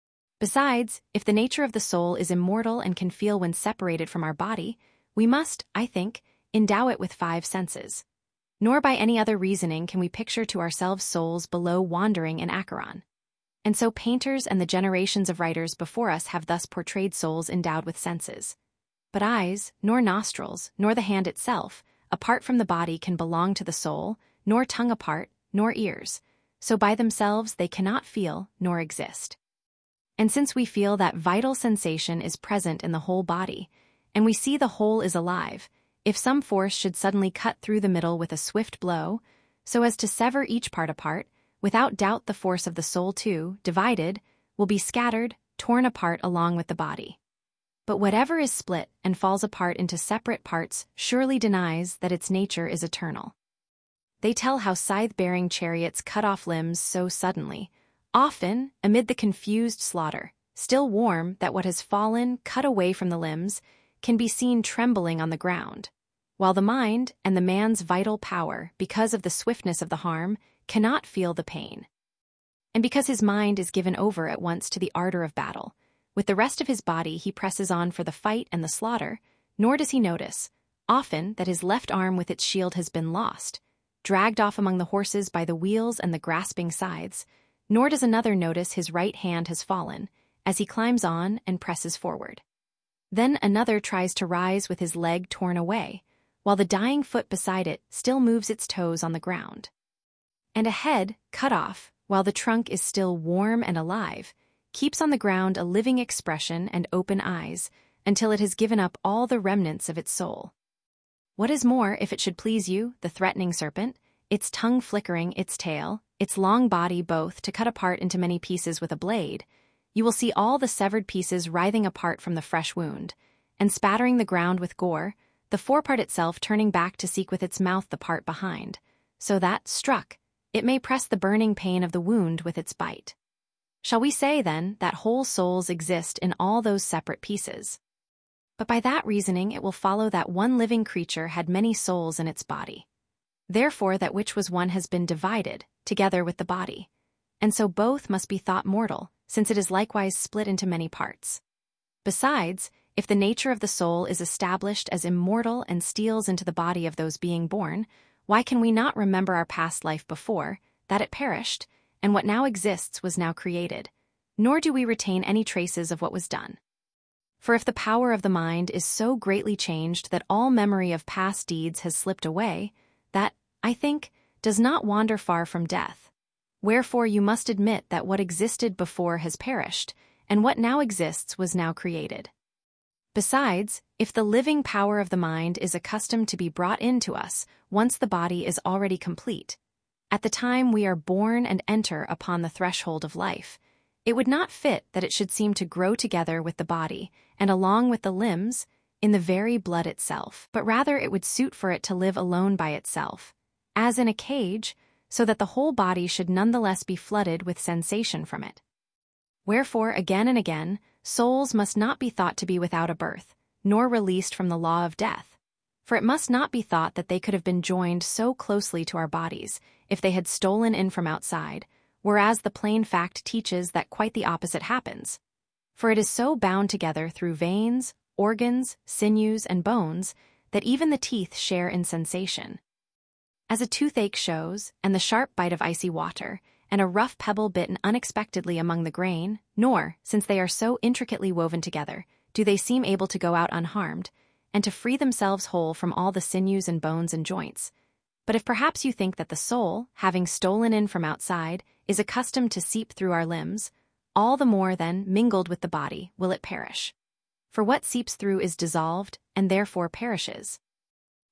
Besides, if the nature of the soul is immortal and can feel when separated from our body, we must, I think, endow it with five senses. Nor by any other reasoning can we picture to ourselves souls below wandering in Acheron. And so painters and the generations of writers before us have thus portrayed souls endowed with senses. But eyes, nor nostrils, nor the hand itself, apart from the body, can belong to the soul, nor tongue apart, nor ears, so by themselves they cannot feel nor exist. And since we feel that vital sensation is present in the whole body, and we see the whole is alive, if some force should suddenly cut through the middle with a swift blow, so as to sever each part apart, without doubt the force of the soul too, divided, will be scattered, torn apart along with the body. But whatever is split and falls apart into separate parts surely denies that its nature is eternal. They tell how scythe-bearing chariots cut off limbs so suddenly, often, amid the confused slaughter, still warm that what has fallen, cut away from the limbs, can be seen trembling on the ground, while the mind and the man's vital power, because of the swiftness of the harm, cannot feel the pain. And because his mind is given over at once to the ardor of battle, with the rest of his body he presses on for the fight and the slaughter, nor does he notice, often, that his left arm with its shield has been lost, dragged off among the horses by the wheels and the grasping scythes, nor does another notice his right hand has fallen, as he climbs on and presses forward. Then another tries to rise with his leg torn away, while the dying foot beside it still moves its toes on the ground. And a head, cut off, while the trunk is still warm and alive, keeps on the ground a living expression and open eyes, until it has given up all the remnants of its soul. What is more, if it should please you, the threatening serpent, its tongue flickering, its tail, its long body both to cut apart into many pieces with a blade, you will see all the severed pieces writhing apart from the fresh wound, and spattering the ground with gore, the forepart itself turning back to seek with its mouth the part behind, so that, struck, it may press the burning pain of the wound with its bite. Shall we say, then, that whole souls exist in all those separate pieces? But by that reasoning it will follow that one living creature had many souls in its body. Therefore that which was one has been divided, together with the body, and so both must be thought mortal, since it is likewise split into many parts. Besides, if the nature of the soul is established as immortal and steals into the body of those being born, why can we not remember our past life before, that it perished, and what now exists was now created, nor do we retain any traces of what was done? For if the power of the mind is so greatly changed that all memory of past deeds has slipped away, that, I think, does not wander far from death. Wherefore you must admit that what existed before has perished, and what now exists was now created. Besides, if the living power of the mind is accustomed to be brought into us once the body is already complete, at the time we are born and enter upon the threshold of life, it would not fit that it should seem to grow together with the body, and along with the limbs, in the very blood itself, but rather it would suit for it to live alone by itself, as in a cage, so that the whole body should nonetheless be flooded with sensation from it. Wherefore, again and again, souls must not be thought to be without a birth, nor released from the law of death, for it must not be thought that they could have been joined so closely to our bodies if they had stolen in from outside, whereas the plain fact teaches that quite the opposite happens. For it is so bound together through veins, organs, sinews, and bones, that even the teeth share in sensation. As a toothache shows, and the sharp bite of icy water, and a rough pebble bitten unexpectedly among the grain, nor, since they are so intricately woven together, do they seem able to go out unharmed, and to free themselves whole from all the sinews and bones and joints. But if perhaps you think that the soul, having stolen in from outside, is accustomed to seep through our limbs, all the more then, mingled with the body, will it perish. For what seeps through is dissolved, and therefore perishes.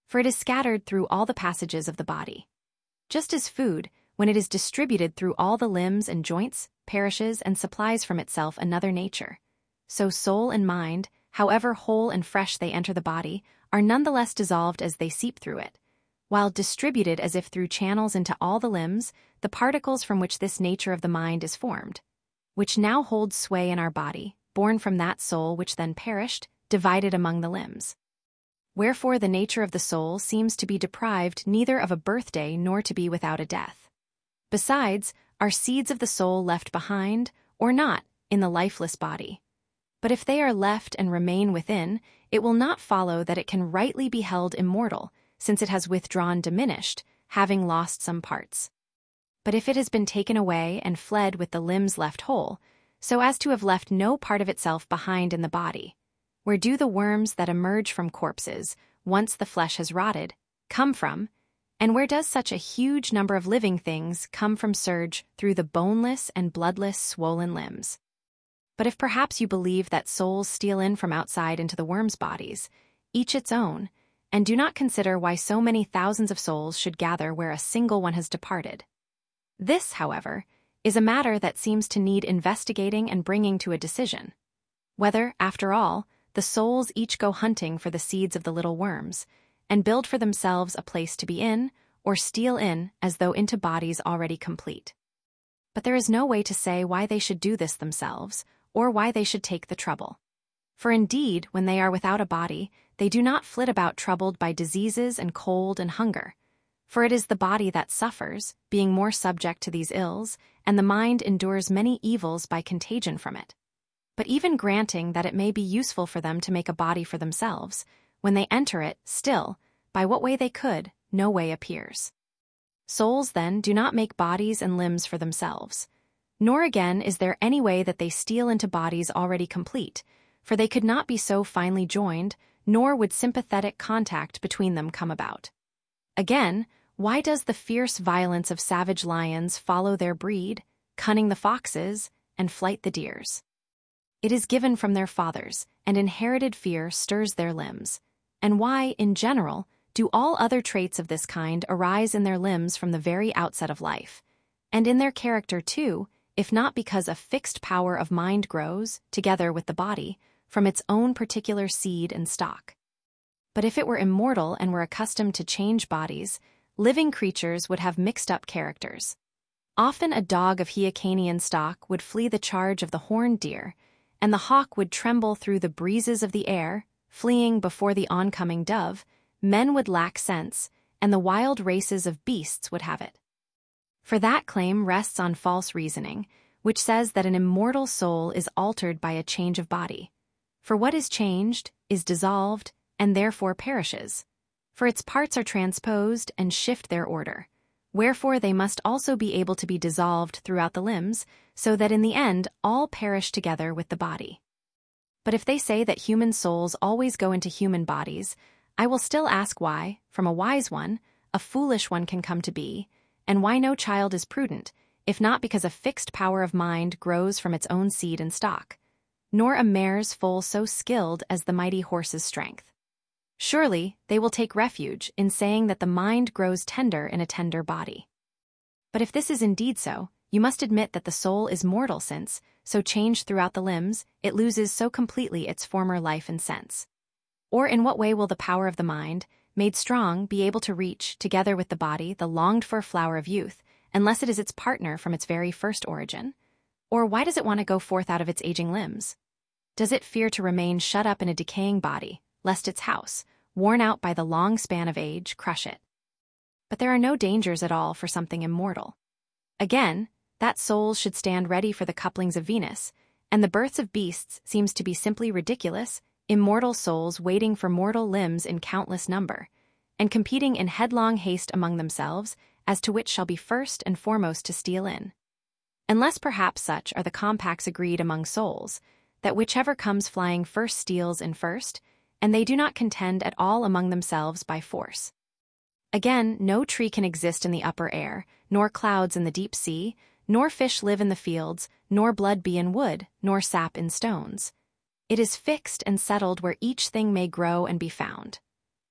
for it is scattered through all the passages of the body. Just as food, when it is distributed through all the limbs and joints, perishes and supplies from itself another nature, so soul and mind, however whole and fresh they enter the body, are nonetheless dissolved as they seep through it, while distributed as if through channels into all the limbs, the particles from which this nature of the mind is formed, which now holds sway in our body, born from that soul which then perished, divided among the limbs. Wherefore the nature of the soul seems to be deprived neither of a birthday nor to be without a death. Besides, are seeds of the soul left behind, or not, in the lifeless body? But if they are left and remain within, it will not follow that it can rightly be held immortal, since it has withdrawn diminished, having lost some parts. But if it has been taken away and fled with the limbs left whole, so as to have left no part of itself behind in the body, where do the worms that emerge from corpses, once the flesh has rotted, come from, and where does such a huge number of living things come from surge through the boneless and bloodless swollen limbs? But if perhaps you believe that souls steal in from outside into the worms' bodies, each its own, and do not consider why so many thousands of souls should gather where a single one has departed. This, however, is a matter that seems to need investigating and bringing to a decision. Whether, after all, the souls each go hunting for the seeds of the little worms, and build for themselves a place to be in, or steal in as though into bodies already complete. But there is no way to say why they should do this themselves, or why they should take the trouble. For indeed, when they are without a body, they do not flit about troubled by diseases and cold and hunger. For it is the body that suffers, being more subject to these ills, and the mind endures many evils by contagion from it. But even granting that it may be useful for them to make a body for themselves, when they enter it, still, by what way they could, no way appears. Souls, then, do not make bodies and limbs for themselves. Nor again is there any way that they steal into bodies already complete, for they could not be so finely joined, nor would sympathetic contact between them come about. Again, why does the fierce violence of savage lions follow their breed, cunning the foxes, and flight the deers? It is given from their fathers, and inherited fear stirs their limbs. And why, in general, do all other traits of this kind arise in their limbs from the very outset of life, and in their character too, if not because a fixed power of mind grows, together with the body, from its own particular seed and stock? But if it were immortal and were accustomed to change bodies, living creatures would have mixed-up characters. Often a dog of Hyrcanian stock would flee the charge of the horned deer, and the hawk would tremble through the breezes of the air, fleeing before the oncoming dove. Men would lack sense, and the wild races of beasts would have it. For that claim rests on false reasoning, which says that an immortal soul is altered by a change of body. For what is changed is dissolved, and therefore perishes. For its parts are transposed and shift their order. Wherefore they must also be able to be dissolved throughout the limbs, so that in the end all perish together with the body. But if they say that human souls always go into human bodies, I will still ask why, from a wise one, a foolish one can come to be, and why no child is prudent, if not because a fixed power of mind grows from its own seed and stock, nor a mare's foal so skilled as the mighty horse's strength. Surely they will take refuge in saying that the mind grows tender in a tender body. But if this is indeed so, you must admit that the soul is mortal since, so changed throughout the limbs, it loses so completely its former life and sense. Or in what way will the power of the mind, made strong, be able to reach, together with the body, the longed-for flower of youth, unless it is its partner from its very first origin? Or why does it want to go forth out of its aging limbs? Does it fear to remain shut up in a decaying body, lest its house, worn out by the long span of age, crush it? But there are no dangers at all for something immortal. Again, that souls should stand ready for the couplings of Venus, and the births of beasts seems to be simply ridiculous, immortal souls waiting for mortal limbs in countless number, and competing in headlong haste among themselves as to which shall be first and foremost to steal in. Unless perhaps such are the compacts agreed among souls, that whichever comes flying first steals in first, and they do not contend at all among themselves by force. Again, no tree can exist in the upper air, nor clouds in the deep sea, nor fish live in the fields, nor blood be in wood, nor sap in stones. It is fixed and settled where each thing may grow and be found.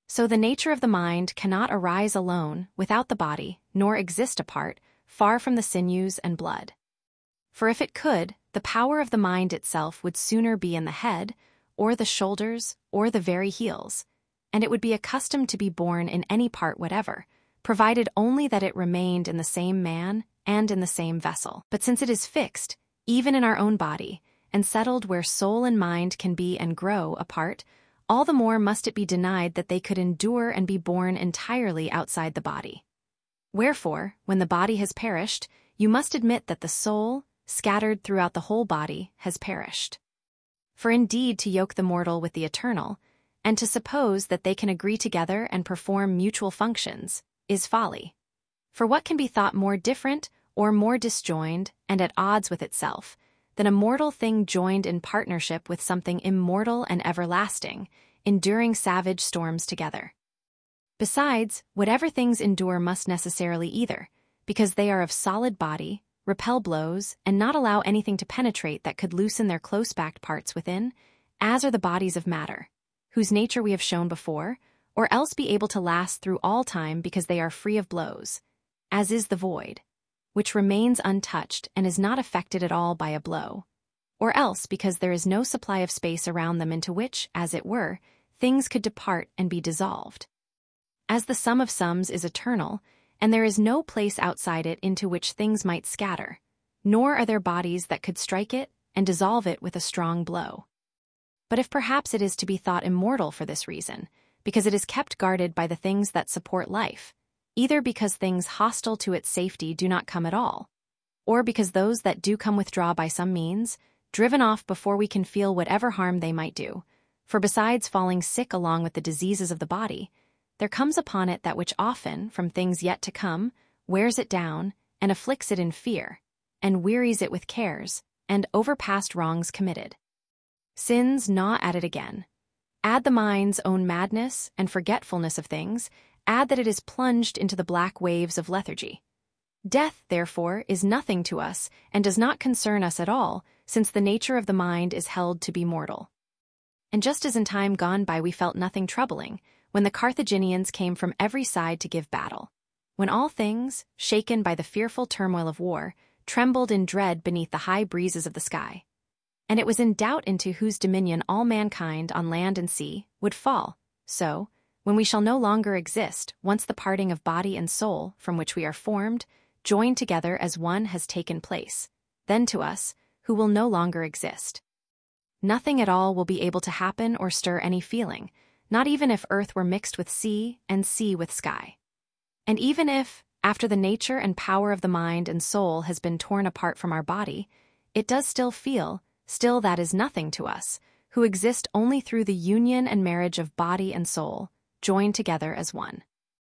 So the nature of the mind cannot arise alone without the body, nor exist apart, far from the sinews and blood. For if it could, the power of the mind itself would sooner be in the head, or the shoulders, or the very heels, and it would be accustomed to be born in any part whatever, provided only that it remained in the same man and in the same vessel. But since it is fixed, even in our own body, and settled where soul and mind can be and grow apart, all the more must it be denied that they could endure and be born entirely outside the body. Wherefore, when the body has perished, you must admit that the soul, scattered throughout the whole body, has perished. For indeed to yoke the mortal with the eternal, and to suppose that they can agree together and perform mutual functions, is folly. For what can be thought more different or more disjoined and at odds with itself than a mortal thing joined in partnership with something immortal and everlasting, enduring savage storms together? Besides, whatever things endure must necessarily either, because they are of solid body, repel blows, and not allow anything to penetrate that could loosen their close-backed parts within, as are the bodies of matter, whose nature we have shown before, or else be able to last through all time because they are free of blows, as is the void, which remains untouched and is not affected at all by a blow, or else because there is no supply of space around them into which, as it were, things could depart and be dissolved. As the sum of sums is eternal, and there is no place outside it into which things might scatter, nor are there bodies that could strike it and dissolve it with a strong blow. But if perhaps it is to be thought immortal for this reason, because it is kept guarded by the things that support life, either because things hostile to its safety do not come at all, or because those that do come withdraw by some means, driven off before we can feel whatever harm they might do, for besides falling sick along with the diseases of the body, there comes upon it that which often, from things yet to come, wears it down, and afflicts it in fear, and wearies it with cares, and overpast wrongs committed. Sins gnaw at it again. Add the mind's own madness and forgetfulness of things, add that it is plunged into the black waves of lethargy. Death, therefore, is nothing to us and does not concern us at all, since the nature of the mind is held to be mortal. And just as in time gone by we felt nothing troubling, when the Carthaginians came from every side to give battle, when all things, shaken by the fearful turmoil of war, trembled in dread beneath the high breezes of the sky, and it was in doubt into whose dominion all mankind on land and sea would fall, so, when we shall no longer exist, once the parting of body and soul, from which we are formed, joined together as one has taken place, then to us, who will no longer exist, nothing at all will be able to happen or stir any feeling, not even if earth were mixed with sea and sea with sky. And even if, after the nature and power of the mind and soul has been torn apart from our body, it does still feel, still that is nothing to us, who exist only through the union and marriage of body and soul, joined together as one.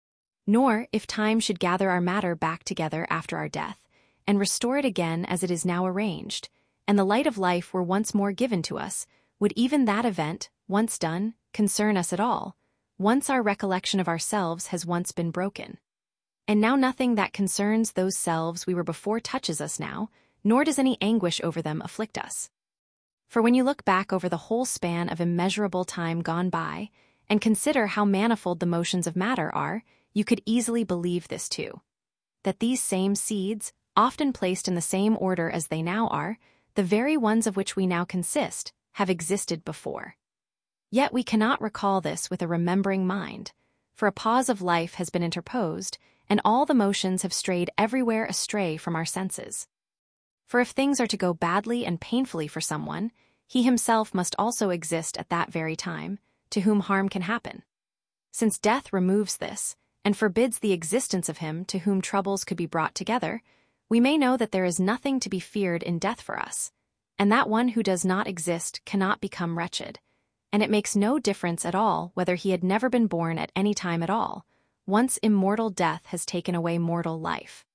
Nor, if time should gather our matter back together after our death, and restore it again as it is now arranged, and the light of life were once more given to us, would even that event, once done, concern us at all, once our recollection of ourselves has once been broken? And now nothing that concerns those selves we were before touches us now, nor does any anguish over them afflict us. For when you look back over the whole span of immeasurable time gone by, and consider how manifold the motions of matter are, you could easily believe this too, that these same seeds, often placed in the same order as they now are, the very ones of which we now consist, have existed before. Yet we cannot recall this with a remembering mind, for a pause of life has been interposed, and all the motions have strayed everywhere astray from our senses. For if things are to go badly and painfully for someone, he himself must also exist at that very time, to whom harm can happen. Since death removes this, and forbids the existence of him to whom troubles could be brought together, we may know that there is nothing to be feared in death for us, and that one who does not exist cannot become wretched, and it makes no difference at all whether he had never been born at any time at all, once immortal death has taken away mortal life.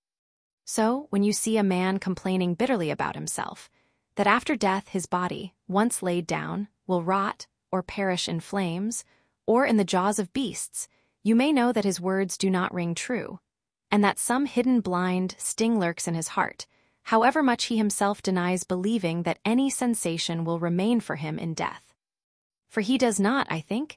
So, when you see a man complaining bitterly about himself, that after death his body, once laid down, will rot or perish in flames, or in the jaws of beasts, you may know that his words do not ring true, and that some hidden blind sting lurks in his heart, however much he himself denies believing that any sensation will remain for him in death. For he does not, I think,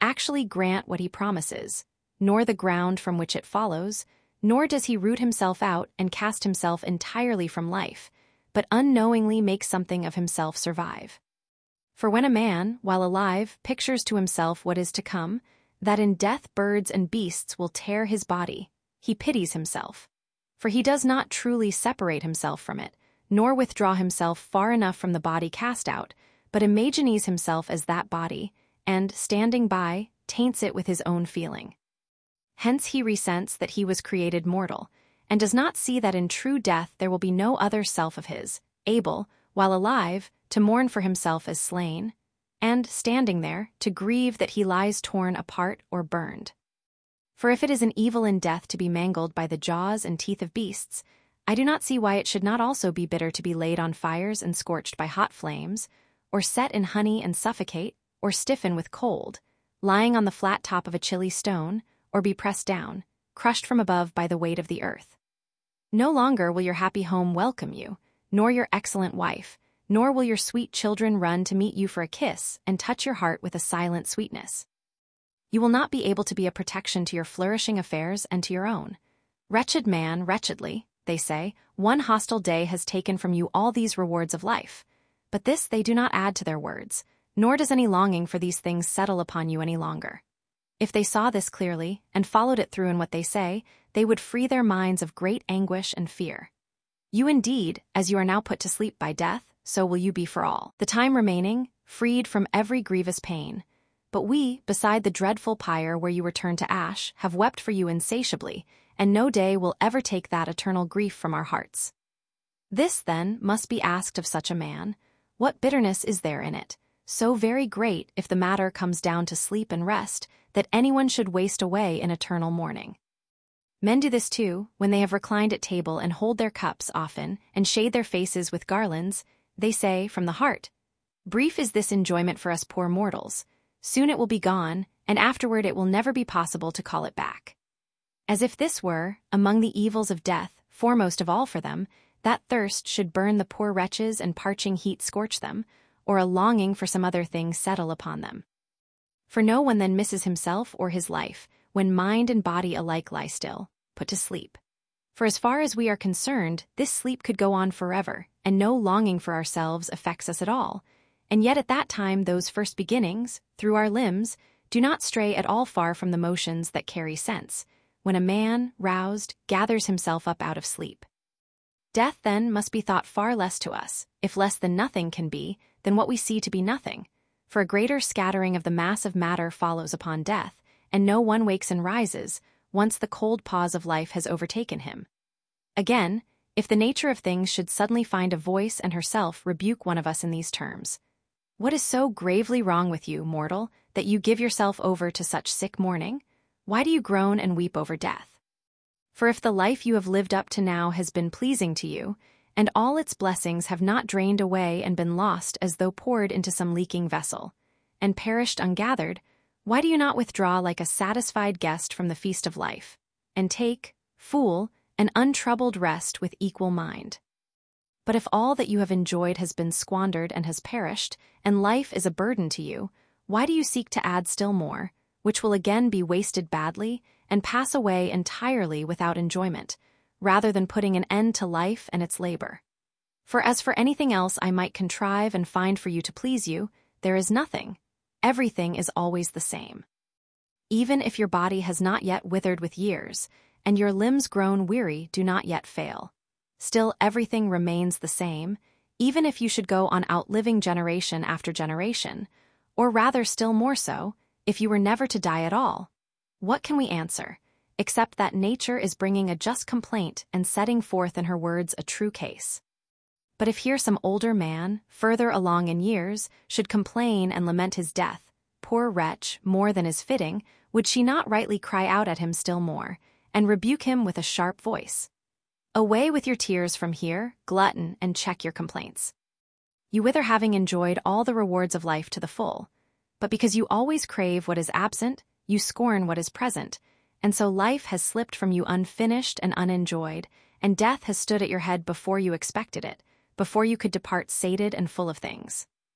actually grant what he promises, nor the ground from which it follows, nor does he root himself out and cast himself entirely from life, but unknowingly makes something of himself survive. For when a man, while alive, pictures to himself what is to come, that in death birds and beasts will tear his body, he pities himself. For he does not truly separate himself from it, nor withdraw himself far enough from the body cast out, but imagines himself as that body, and, standing by, taints it with his own feeling. Hence he resents that he was created mortal, and does not see that in true death there will be no other self of his, able, while alive, to mourn for himself as slain, and, standing there, to grieve that he lies torn apart or burned. For if it is an evil in death to be mangled by the jaws and teeth of beasts, I do not see why it should not also be bitter to be laid on fires and scorched by hot flames, or set in honey and suffocate, or stiffen with cold, lying on the flat top of a chilly stone, or be pressed down, crushed from above by the weight of the earth. No longer will your happy home welcome you, nor your excellent wife, nor will your sweet children run to meet you for a kiss and touch your heart with a silent sweetness. You will not be able to be a protection to your flourishing affairs and to your own. Wretched man, wretchedly, they say, one hostile day has taken from you all these rewards of life. But this they do not add to their words, nor does any longing for these things settle upon you any longer. If they saw this clearly, and followed it through in what they say, they would free their minds of great anguish and fear. You indeed, as you are now put to sleep by death, so will you be for all the time remaining, freed from every grievous pain. But we, beside the dreadful pyre where you return to ash, have wept for you insatiably, and no day will ever take that eternal grief from our hearts. This, then, must be asked of such a man, what bitterness is there in it, so very great if the matter comes down to sleep and rest, that anyone should waste away in eternal mourning? Men do this too, when they have reclined at table and hold their cups often, and shade their faces with garlands, they say, from the heart, brief is this enjoyment for us poor mortals. Soon it will be gone, and afterward it will never be possible to call it back. As if this were, among the evils of death, foremost of all for them, that thirst should burn the poor wretches and parching heat scorch them, or a longing for some other thing settle upon them. For no one then misses himself or his life, when mind and body alike lie still, put to sleep. For as far as we are concerned, this sleep could go on forever, and no longing for ourselves affects us at all. And yet at that time those first beginnings, through our limbs, do not stray at all far from the motions that carry sense, when a man, roused, gathers himself up out of sleep. Death, then, must be thought far less to us, if less than nothing can be, than what we see to be nothing. For a greater scattering of the mass of matter follows upon death, and no one wakes and rises, once the cold pause of life has overtaken him. Again, if the nature of things should suddenly find a voice and herself rebuke one of us in these terms, what is so gravely wrong with you, mortal, that you give yourself over to such sick mourning? Why do you groan and weep over death? For if the life you have lived up to now has been pleasing to you, and all its blessings have not drained away and been lost as though poured into some leaking vessel, and perished ungathered, why do you not withdraw like a satisfied guest from the feast of life, and take, fool, an untroubled rest with equal mind? But if all that you have enjoyed has been squandered and has perished, and life is a burden to you, why do you seek to add still more, which will again be wasted badly and pass away entirely without enjoyment, rather than putting an end to life and its labor? For as for anything else I might contrive and find for you to please you, there is nothing. Everything is always the same. Even if your body has not yet withered with years, and your limbs grown weary do not yet fail, still everything remains the same, even if you should go on outliving generation after generation, or rather still more so, if you were never to die at all. What can we answer, except that nature is bringing a just complaint and setting forth in her words a true case? But if here some older man, further along in years, should complain and lament his death, poor wretch, more than is fitting, would she not rightly cry out at him still more, and rebuke him with a sharp voice? Away with your tears from here, glutton, and check your complaints. You wither having enjoyed all the rewards of life to the full, but because you always crave what is absent, you scorn what is present, and so life has slipped from you unfinished and unenjoyed, and death has stood at your head before you expected it, before you could depart sated and full of things.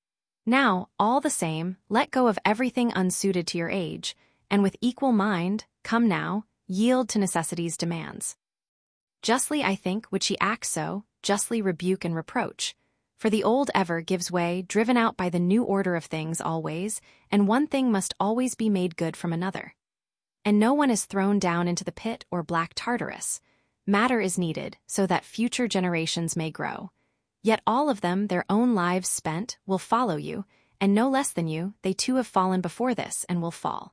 Now, all the same, let go of everything unsuited to your age, and with equal mind, come now, yield to necessity's demands. Justly, I think, would she act so, justly rebuke and reproach. For the old ever gives way, driven out by the new order of things always, and one thing must always be made good from another. And no one is thrown down into the pit or black Tartarus. Matter is needed, so that future generations may grow. Yet all of them, their own lives spent, will follow you, and no less than you, they too have fallen before this and will fall.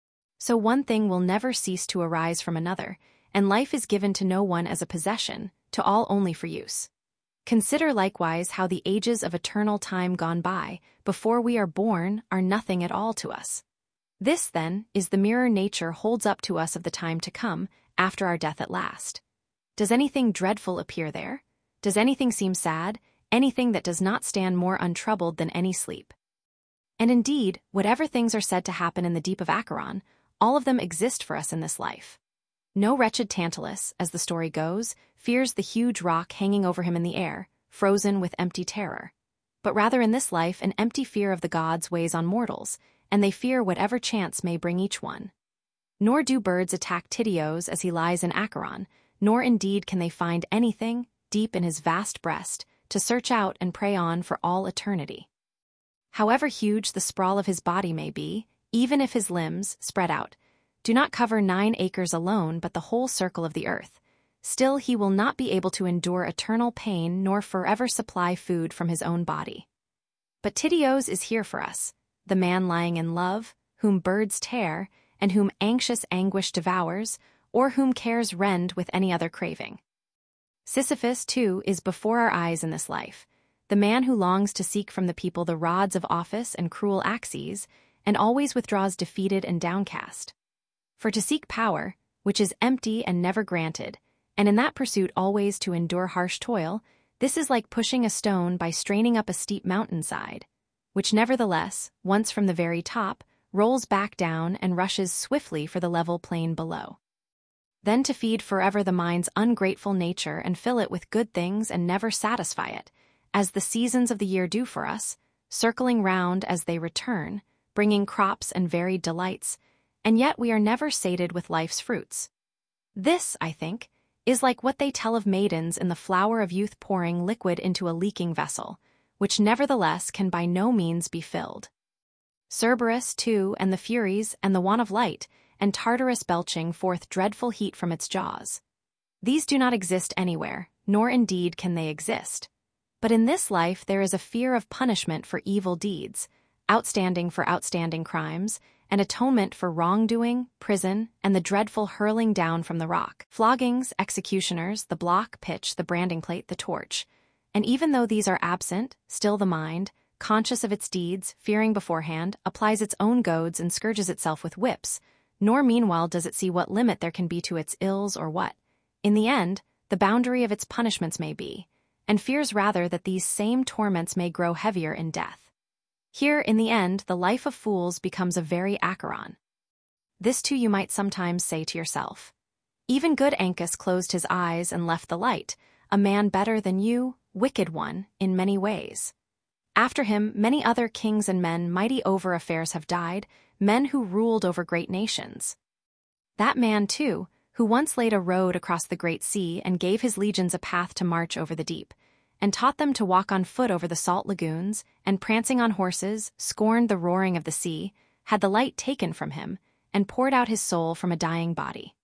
So one thing will never cease to arise from another, and life is given to no one as a possession, to all only for use. Consider likewise how the ages of eternal time gone by, before we are born, are nothing at all to us. This, then, is the mirror nature holds up to us of the time to come, after our death at last. Does anything dreadful appear there? Does anything seem sad, anything that does not stand more untroubled than any sleep? And indeed, whatever things are said to happen in the deep of Acheron, all of them exist for us in this life. No wretched Tantalus, as the story goes, fears the huge rock hanging over him in the air, frozen with empty terror. But rather in this life an empty fear of the gods weighs on mortals, and they fear whatever chance may bring each one. Nor do birds attack Tityos as he lies in Acheron, nor indeed can they find anything, deep in his vast breast, to search out and prey on for all eternity. However huge the sprawl of his body may be, even if his limbs, spread out, do not cover nine acres alone but the whole circle of the earth, still he will not be able to endure eternal pain nor forever supply food from his own body. But Tityos is here for us, the man lying in love, whom birds tear, and whom anxious anguish devours, or whom cares rend with any other craving. Sisyphus, too, is before our eyes in this life, the man who longs to seek from the people the rods of office and cruel axes, and always withdraws defeated and downcast. For to seek power, which is empty and never granted, and in that pursuit always to endure harsh toil, this is like pushing a stone by straining up a steep mountainside, which nevertheless, once from the very top, rolls back down and rushes swiftly for the level plain below. Then to feed forever the mind's ungrateful nature and fill it with good things and never satisfy it, as the seasons of the year do for us, circling round as they return, bringing crops and varied delights, and yet we are never sated with life's fruits. This, I think, is like what they tell of maidens in the flower of youth pouring liquid into a leaking vessel, which nevertheless can by no means be filled. Cerberus, too, and the Furies, and the want of light, and Tartarus belching forth dreadful heat from its jaws. These do not exist anywhere, nor indeed can they exist. But in this life there is a fear of punishment for evil deeds, outstanding for outstanding crimes, and atonement for wrongdoing, prison, and the dreadful hurling down from the rock, floggings, executioners, the block, pitch, the branding plate, the torch. And even though these are absent, still the mind, conscious of its deeds, fearing beforehand, applies its own goads and scourges itself with whips, nor meanwhile does it see what limit there can be to its ills or what, in the end, the boundary of its punishments may be, and fears rather that these same torments may grow heavier in death. Here, in the end, the life of fools becomes a very Acheron. This too you might sometimes say to yourself. Even good Ancus closed his eyes and left the light, a man better than you, wicked one, in many ways. After him, many other kings and men mighty over affairs have died, men who ruled over great nations. That man, too, who once laid a road across the great sea and gave his legions a path to march over the deep, and taught them to walk on foot over the salt lagoons, and prancing on horses, scorned the roaring of the sea, had the light taken from him, and poured out his soul from a dying body.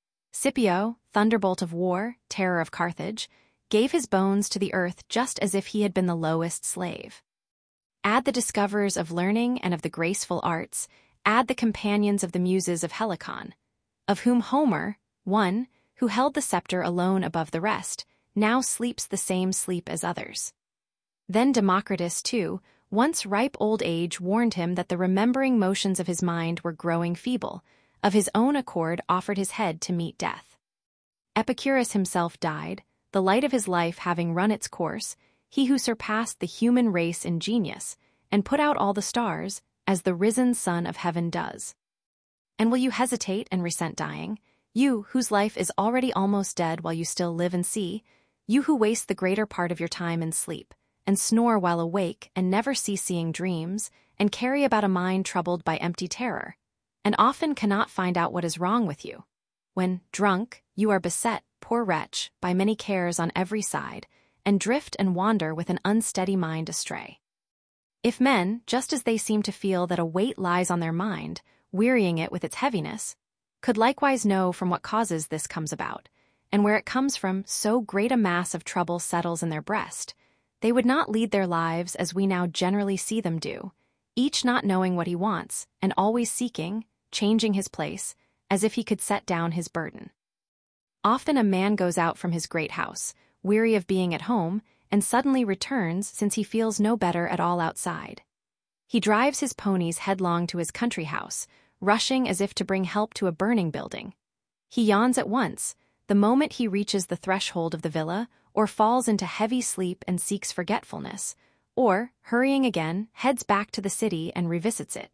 Scipio, thunderbolt of war, terror of Carthage, gave his bones to the earth just as if he had been the lowest slave. Add the discoverers of learning and of the graceful arts, add the companions of the muses of Helicon, of whom Homer, one, who held the scepter alone above the rest, now sleeps the same sleep as others. Then Democritus, too, once ripe old age warned him that the remembering motions of his mind were growing feeble, of his own accord offered his head to meet death. Epicurus himself died, the light of his life having run its course, he who surpassed the human race in genius, and put out all the stars, as the risen sun of heaven does. And will you hesitate and resent dying, you whose life is already almost dead while you still live and see, you who waste the greater part of your time in sleep, and snore while awake and never cease seeing dreams, and carry about a mind troubled by empty terror, and often cannot find out what is wrong with you. When, drunk, you are beset, poor wretch, by many cares on every side, and drift and wander with an unsteady mind astray. If men, just as they seem to feel that a weight lies on their mind, wearying it with its heaviness, could likewise know from what causes this comes about, and where it comes from so great a mass of trouble settles in their breast, they would not lead their lives as we now generally see them do, each not knowing what he wants, and always seeking, changing his place, as if he could set down his burden. Often a man goes out from his great house, weary of being at home, and suddenly returns since he feels no better at all outside. He drives his ponies headlong to his country house, rushing as if to bring help to a burning building. He yawns at once, the moment he reaches the threshold of the villa, or falls into heavy sleep and seeks forgetfulness, or, hurrying again, heads back to the city and revisits it.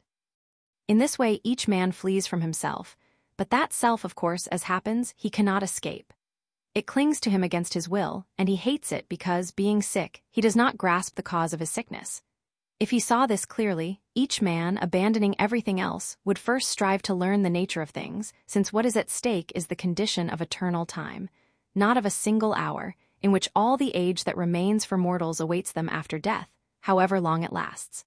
In this way each man flees from himself, but that self, of course, as happens, he cannot escape. It clings to him against his will, and he hates it because, being sick, he does not grasp the cause of his sickness. If he saw this clearly, each man, abandoning everything else, would first strive to learn the nature of things, since what is at stake is the condition of eternal time, not of a single hour, in which all the age that remains for mortals awaits them after death, however long it lasts.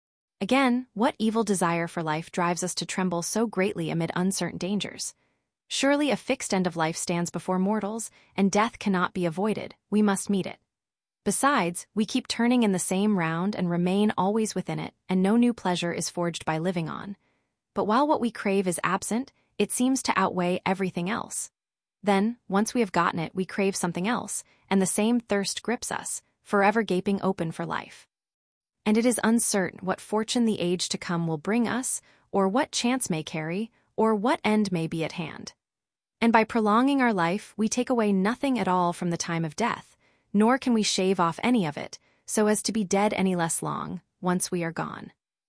Again, what evil desire for life drives us to tremble so greatly amid uncertain dangers? Surely a fixed end of life stands before mortals, and death cannot be avoided, we must meet it. Besides, we keep turning in the same round and remain always within it, and no new pleasure is forged by living on. But while what we crave is absent, it seems to outweigh everything else. Then, once we have gotten it, we crave something else, and the same thirst grips us, forever gaping open for life. And it is uncertain what fortune the age to come will bring us, or what chance may carry, or what end may be at hand. And by prolonging our life, we take away nothing at all from the time of death, nor can we shave off any of it, so as to be dead any less long, once we are gone.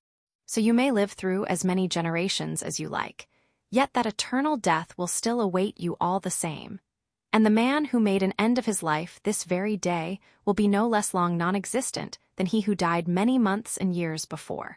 So you may live through as many generations as you like, yet that eternal death will still await you all the same. And the man who made an end of his life this very day will be no less long non-existent than he who died many months and years before.